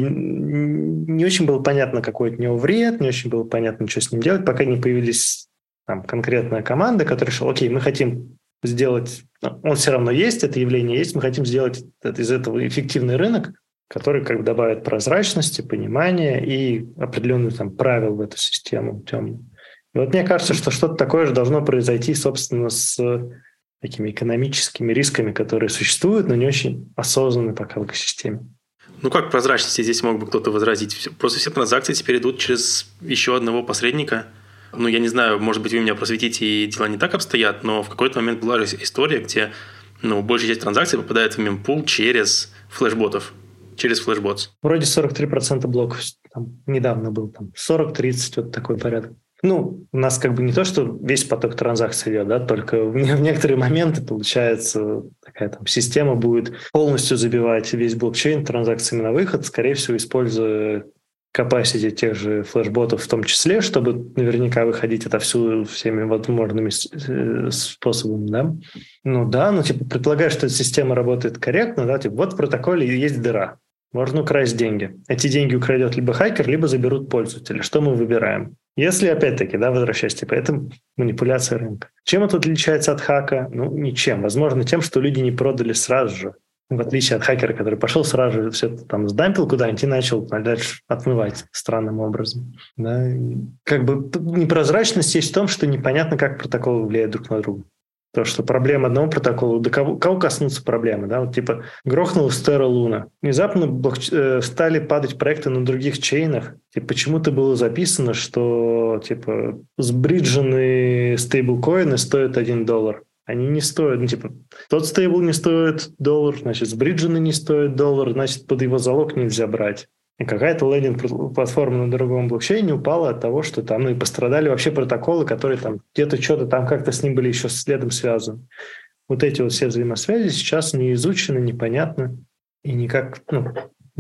S4: не очень было понятно, какой от него вред, не очень было понятно, что с ним делать, пока не появились там конкретная команда, которая решила, окей, мы хотим сделать, он все равно есть, это явление есть, мы хотим сделать из этого эффективный рынок, который как бы добавит прозрачности, понимания и определенных там правил в эту систему темную. И вот мне кажется, что что-то такое же должно произойти, собственно, с такими экономическими рисками, которые существуют, но не очень осознанны пока в экосистеме.
S3: Ну как прозрачности здесь мог бы кто-то возразить? Просто все транзакции теперь идут через еще одного посредника. Ну, я не знаю, может быть, вы меня просветите, и дела не так обстоят, но в какой-то момент была же история, где ну, большая часть транзакций попадает в мемпул через флешботов, через флешботс.
S4: Вроде сорок три процента блоков там, недавно был, там сорок-тридцать, вот такой порядок. Ну, у нас как бы не то, что весь поток транзакций идет, да, только в некоторые моменты, получается, такая там система будет полностью забивать весь блокчейн транзакциями на выход, скорее всего, используя capacity тех же флешботов в том числе, чтобы наверняка выходить отовсюду всеми возможными способами, да. Ну да, ну типа предполагаю, что эта система работает корректно, да, типа вот в протоколе есть дыра, можно украсть деньги. Эти деньги украдет либо хакер, либо заберут пользователи. Что мы выбираем? Если, опять-таки, да, возвращаясь, типа, это манипуляция рынка. Чем это отличается от хака? Ну, ничем. Возможно, тем, что люди не продали сразу же. В отличие от хакера, который пошел сразу же все это там сдампил куда-нибудь и начал дальше отмывать странным образом. Да? Как бы непрозрачность есть в том, что непонятно, как протоколы влияют друг на друга. То, что проблема одного протокола, до кого, кого коснутся проблемы, да, вот типа грохнулась Terra Luna, внезапно блокч... э, стали падать проекты на других чейнах, типа почему-то было записано, что типа сбридженные стейблкоины стоят один доллар. Они не стоят, ну типа тот стейбл не стоит доллар, значит сбридженный не стоит доллар, значит под его залог нельзя брать. И какая-то лендинг-платформа на другом блокчейне упала от того, что там ну, и пострадали вообще протоколы, которые там где-то что-то там как-то с ним были еще следом связаны. Вот эти вот все взаимосвязи сейчас не изучены, непонятны и никак ну,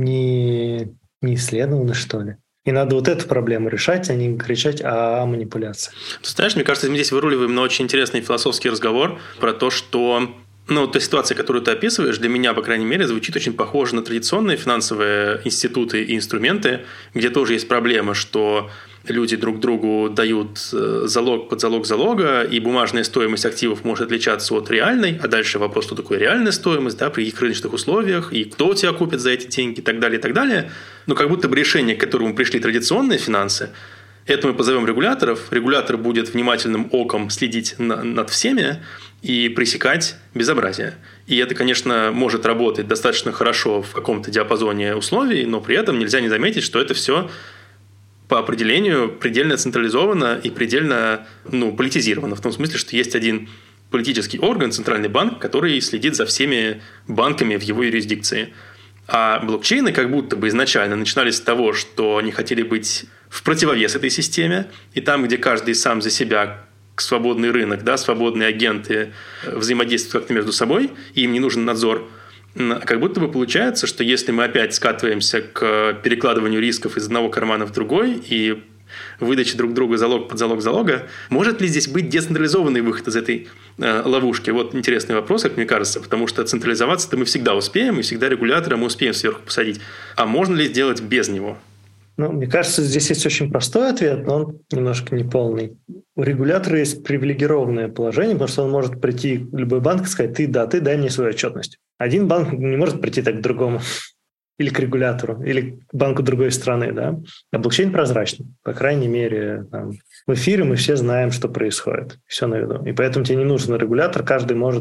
S4: не, не исследованы, что ли. И надо вот эту проблему решать, а не кричать о манипуляции.
S3: Ты знаешь, мне кажется, мы здесь выруливаем на очень интересный философский разговор про то, что ну, та ситуация, которую ты описываешь, для меня, по крайней мере, звучит очень похоже на традиционные финансовые институты и инструменты, где тоже есть проблема, что люди друг другу дают залог под залог залога, и бумажная стоимость активов может отличаться от реальной, а дальше вопрос, что такое реальная стоимость, да, при их рыночных условиях, и кто у тебя купит за эти деньги, и так далее, и так далее. Но как будто бы решение, к которому пришли традиционные финансы, это мы позовем регуляторов, регулятор будет внимательным оком следить на, над всеми и пресекать безобразие. И это, конечно, может работать достаточно хорошо в каком-то диапазоне условий, но при этом нельзя не заметить, что это все по определению предельно централизовано и предельно ну, политизировано. В том смысле, что есть один политический орган, центральный банк, который следит за всеми банками в его юрисдикции. А блокчейны как будто бы изначально начинались с того, что они хотели быть в противовес этой системе, и там, где каждый сам за себя, свободный рынок, да, свободные агенты взаимодействуют как-то между собой, и им не нужен надзор, как будто бы получается, что если мы опять скатываемся к перекладыванию рисков из одного кармана в другой и выдаче друг другу залог под залог залога, может ли здесь быть децентрализованный выход из этой э, ловушки? Вот интересный вопрос, как мне кажется, потому что централизоваться-то мы всегда успеем, и всегда регулятора мы успеем сверху посадить. А можно ли сделать без него?
S4: Ну, мне кажется, здесь есть очень простой ответ, но он немножко неполный. У регулятора есть привилегированное положение, потому что он может прийти в любой банк и сказать: ты, да, ты дай мне свою отчетность. Один банк не может прийти так к другому. Или к регулятору, или к банку другой страны, да. А блокчейн прозрачный. По крайней мере, там, в эфире мы все знаем, что происходит. Все на виду. И поэтому тебе не нужен регулятор, каждый может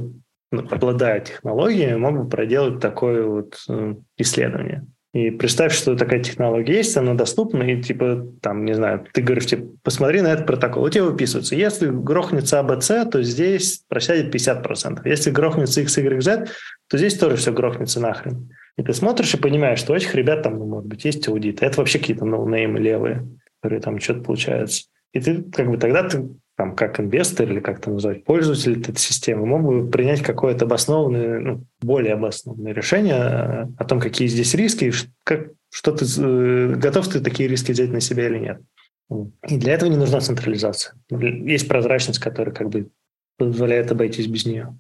S4: обладая технологиями, мог бы проделать такое вот исследование. И представь, что такая технология есть, она доступна, и типа, там, не знаю, ты говоришь, типа, посмотри на этот протокол, у тебя выписывается, если грохнется А Б С, то здесь просядет пятьдесят процентов. Если грохнется X Y Z, то здесь тоже все грохнется нахрен. И ты смотришь и понимаешь, что у этих ребят там, ну, может быть, есть аудит. Это вообще какие-то ноунеймы левые, которые там что-то получается. И ты как бы тогда ты там, как инвестор или как это назвать, пользователь этой системы, мог бы принять какое-то обоснованное, ну, более обоснованное решение о том, какие здесь риски, и как, что ты, готов ты такие риски взять на себя или нет. И для этого не нужна централизация. Есть прозрачность, которая как бы позволяет обойтись без нее.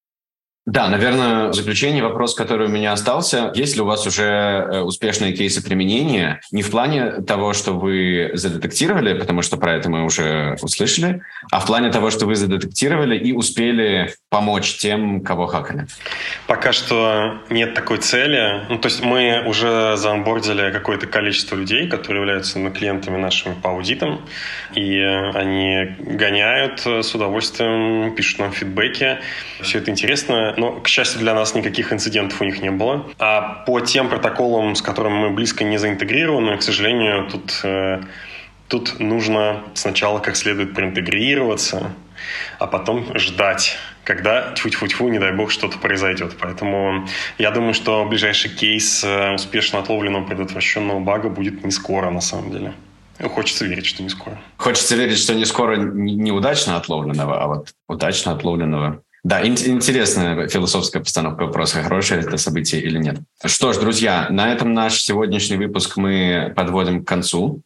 S1: Да, наверное, в заключение вопрос, который у меня остался. Есть ли у вас уже успешные кейсы применения? Не в плане того, что вы задетектировали, потому что про это мы уже услышали, а в плане того, что вы задетектировали и успели помочь тем, кого хакали.
S2: Пока что нет такой цели. Ну, то есть мы уже заонбордили какое-то количество людей, которые являются ну, клиентами нашими по аудитам, и они гоняют с удовольствием, пишут нам фидбэки. Все это интересно. Но, к счастью, для нас никаких инцидентов у них не было. А по тем протоколам, с которыми мы близко не заинтегрированы, к сожалению, тут, э, тут нужно сначала как следует проинтегрироваться, а потом ждать, когда, тьфу-тьфу-тьфу, не дай бог, что-то произойдет. Поэтому я думаю, что ближайший кейс успешно отловленного предотвращенного бага будет не скоро, на самом деле. Хочется верить, что не скоро.
S1: Хочется верить, что не скоро неудачно отловленного, а вот удачно отловленного. Да, интересная философская постановка вопроса, хорошее это событие или нет. Что ж, друзья, на этом наш сегодняшний выпуск мы подводим к концу.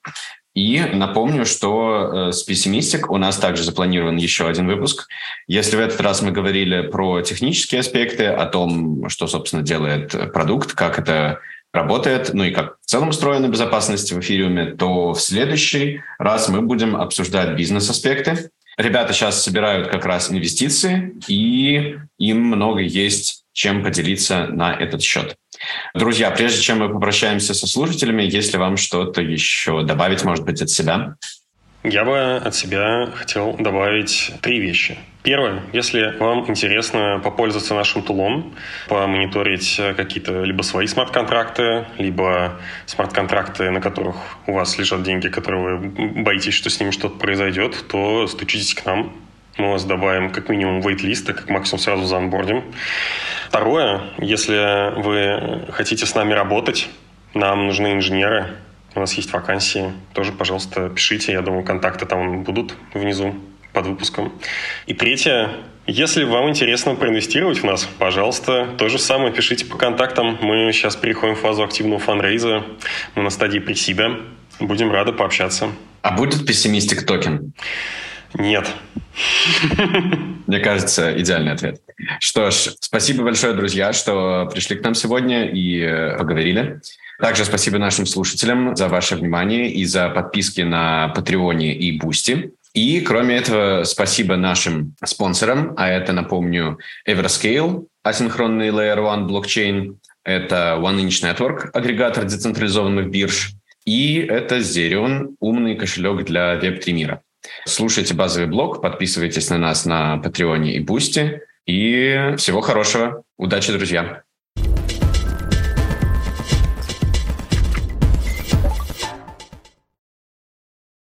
S1: И напомню, что с Pessimistic у нас также запланирован еще один выпуск. Если в этот раз мы говорили про технические аспекты, о том, что, собственно, делает продукт, как это работает, ну и как в целом устроена безопасность в эфириуме, то в следующий раз мы будем обсуждать бизнес-аспекты. Ребята сейчас собирают как раз инвестиции, и им много есть чем поделиться на этот счет. Друзья, прежде чем мы попрощаемся со слушателями, если вам что-то еще добавить, может быть, от себя?
S2: Я бы от себя хотел добавить три вещи. Первое, если вам интересно попользоваться нашим тулом, помониторить какие-то либо свои смарт-контракты, либо смарт-контракты, на которых у вас лежат деньги, которые вы боитесь, что с ними что-то произойдет, то стучитесь к нам. Мы вас добавим как минимум в вейт-лист, а как максимум сразу заонбордим. Второе, если вы хотите с нами работать, нам нужны инженеры, у нас есть вакансии, тоже, пожалуйста, пишите, я думаю, контакты там будут внизу под выпуском. И третье, если вам интересно проинвестировать в нас, пожалуйста, то же самое пишите по контактам. Мы сейчас переходим в фазу активного фанрейза, мы на стадии пресида, будем рады пообщаться.
S1: А будет Pessimistic токен?
S2: Нет.
S1: Мне кажется, идеальный ответ. Что ж, спасибо большое, друзья, что пришли к нам сегодня и поговорили. Также спасибо нашим слушателям за ваше внимание и за подписки на Патреоне и Бусти. И, кроме этого, спасибо нашим спонсорам, а это, напомню, Everscale, асинхронный Layer один блокчейн, это OneInch Network, агрегатор децентрализованных бирж, и это Zerion, умный кошелек для веб три мира. Слушайте базовый блог, подписывайтесь на нас на Патреоне и Бусти, и всего хорошего. Удачи, друзья!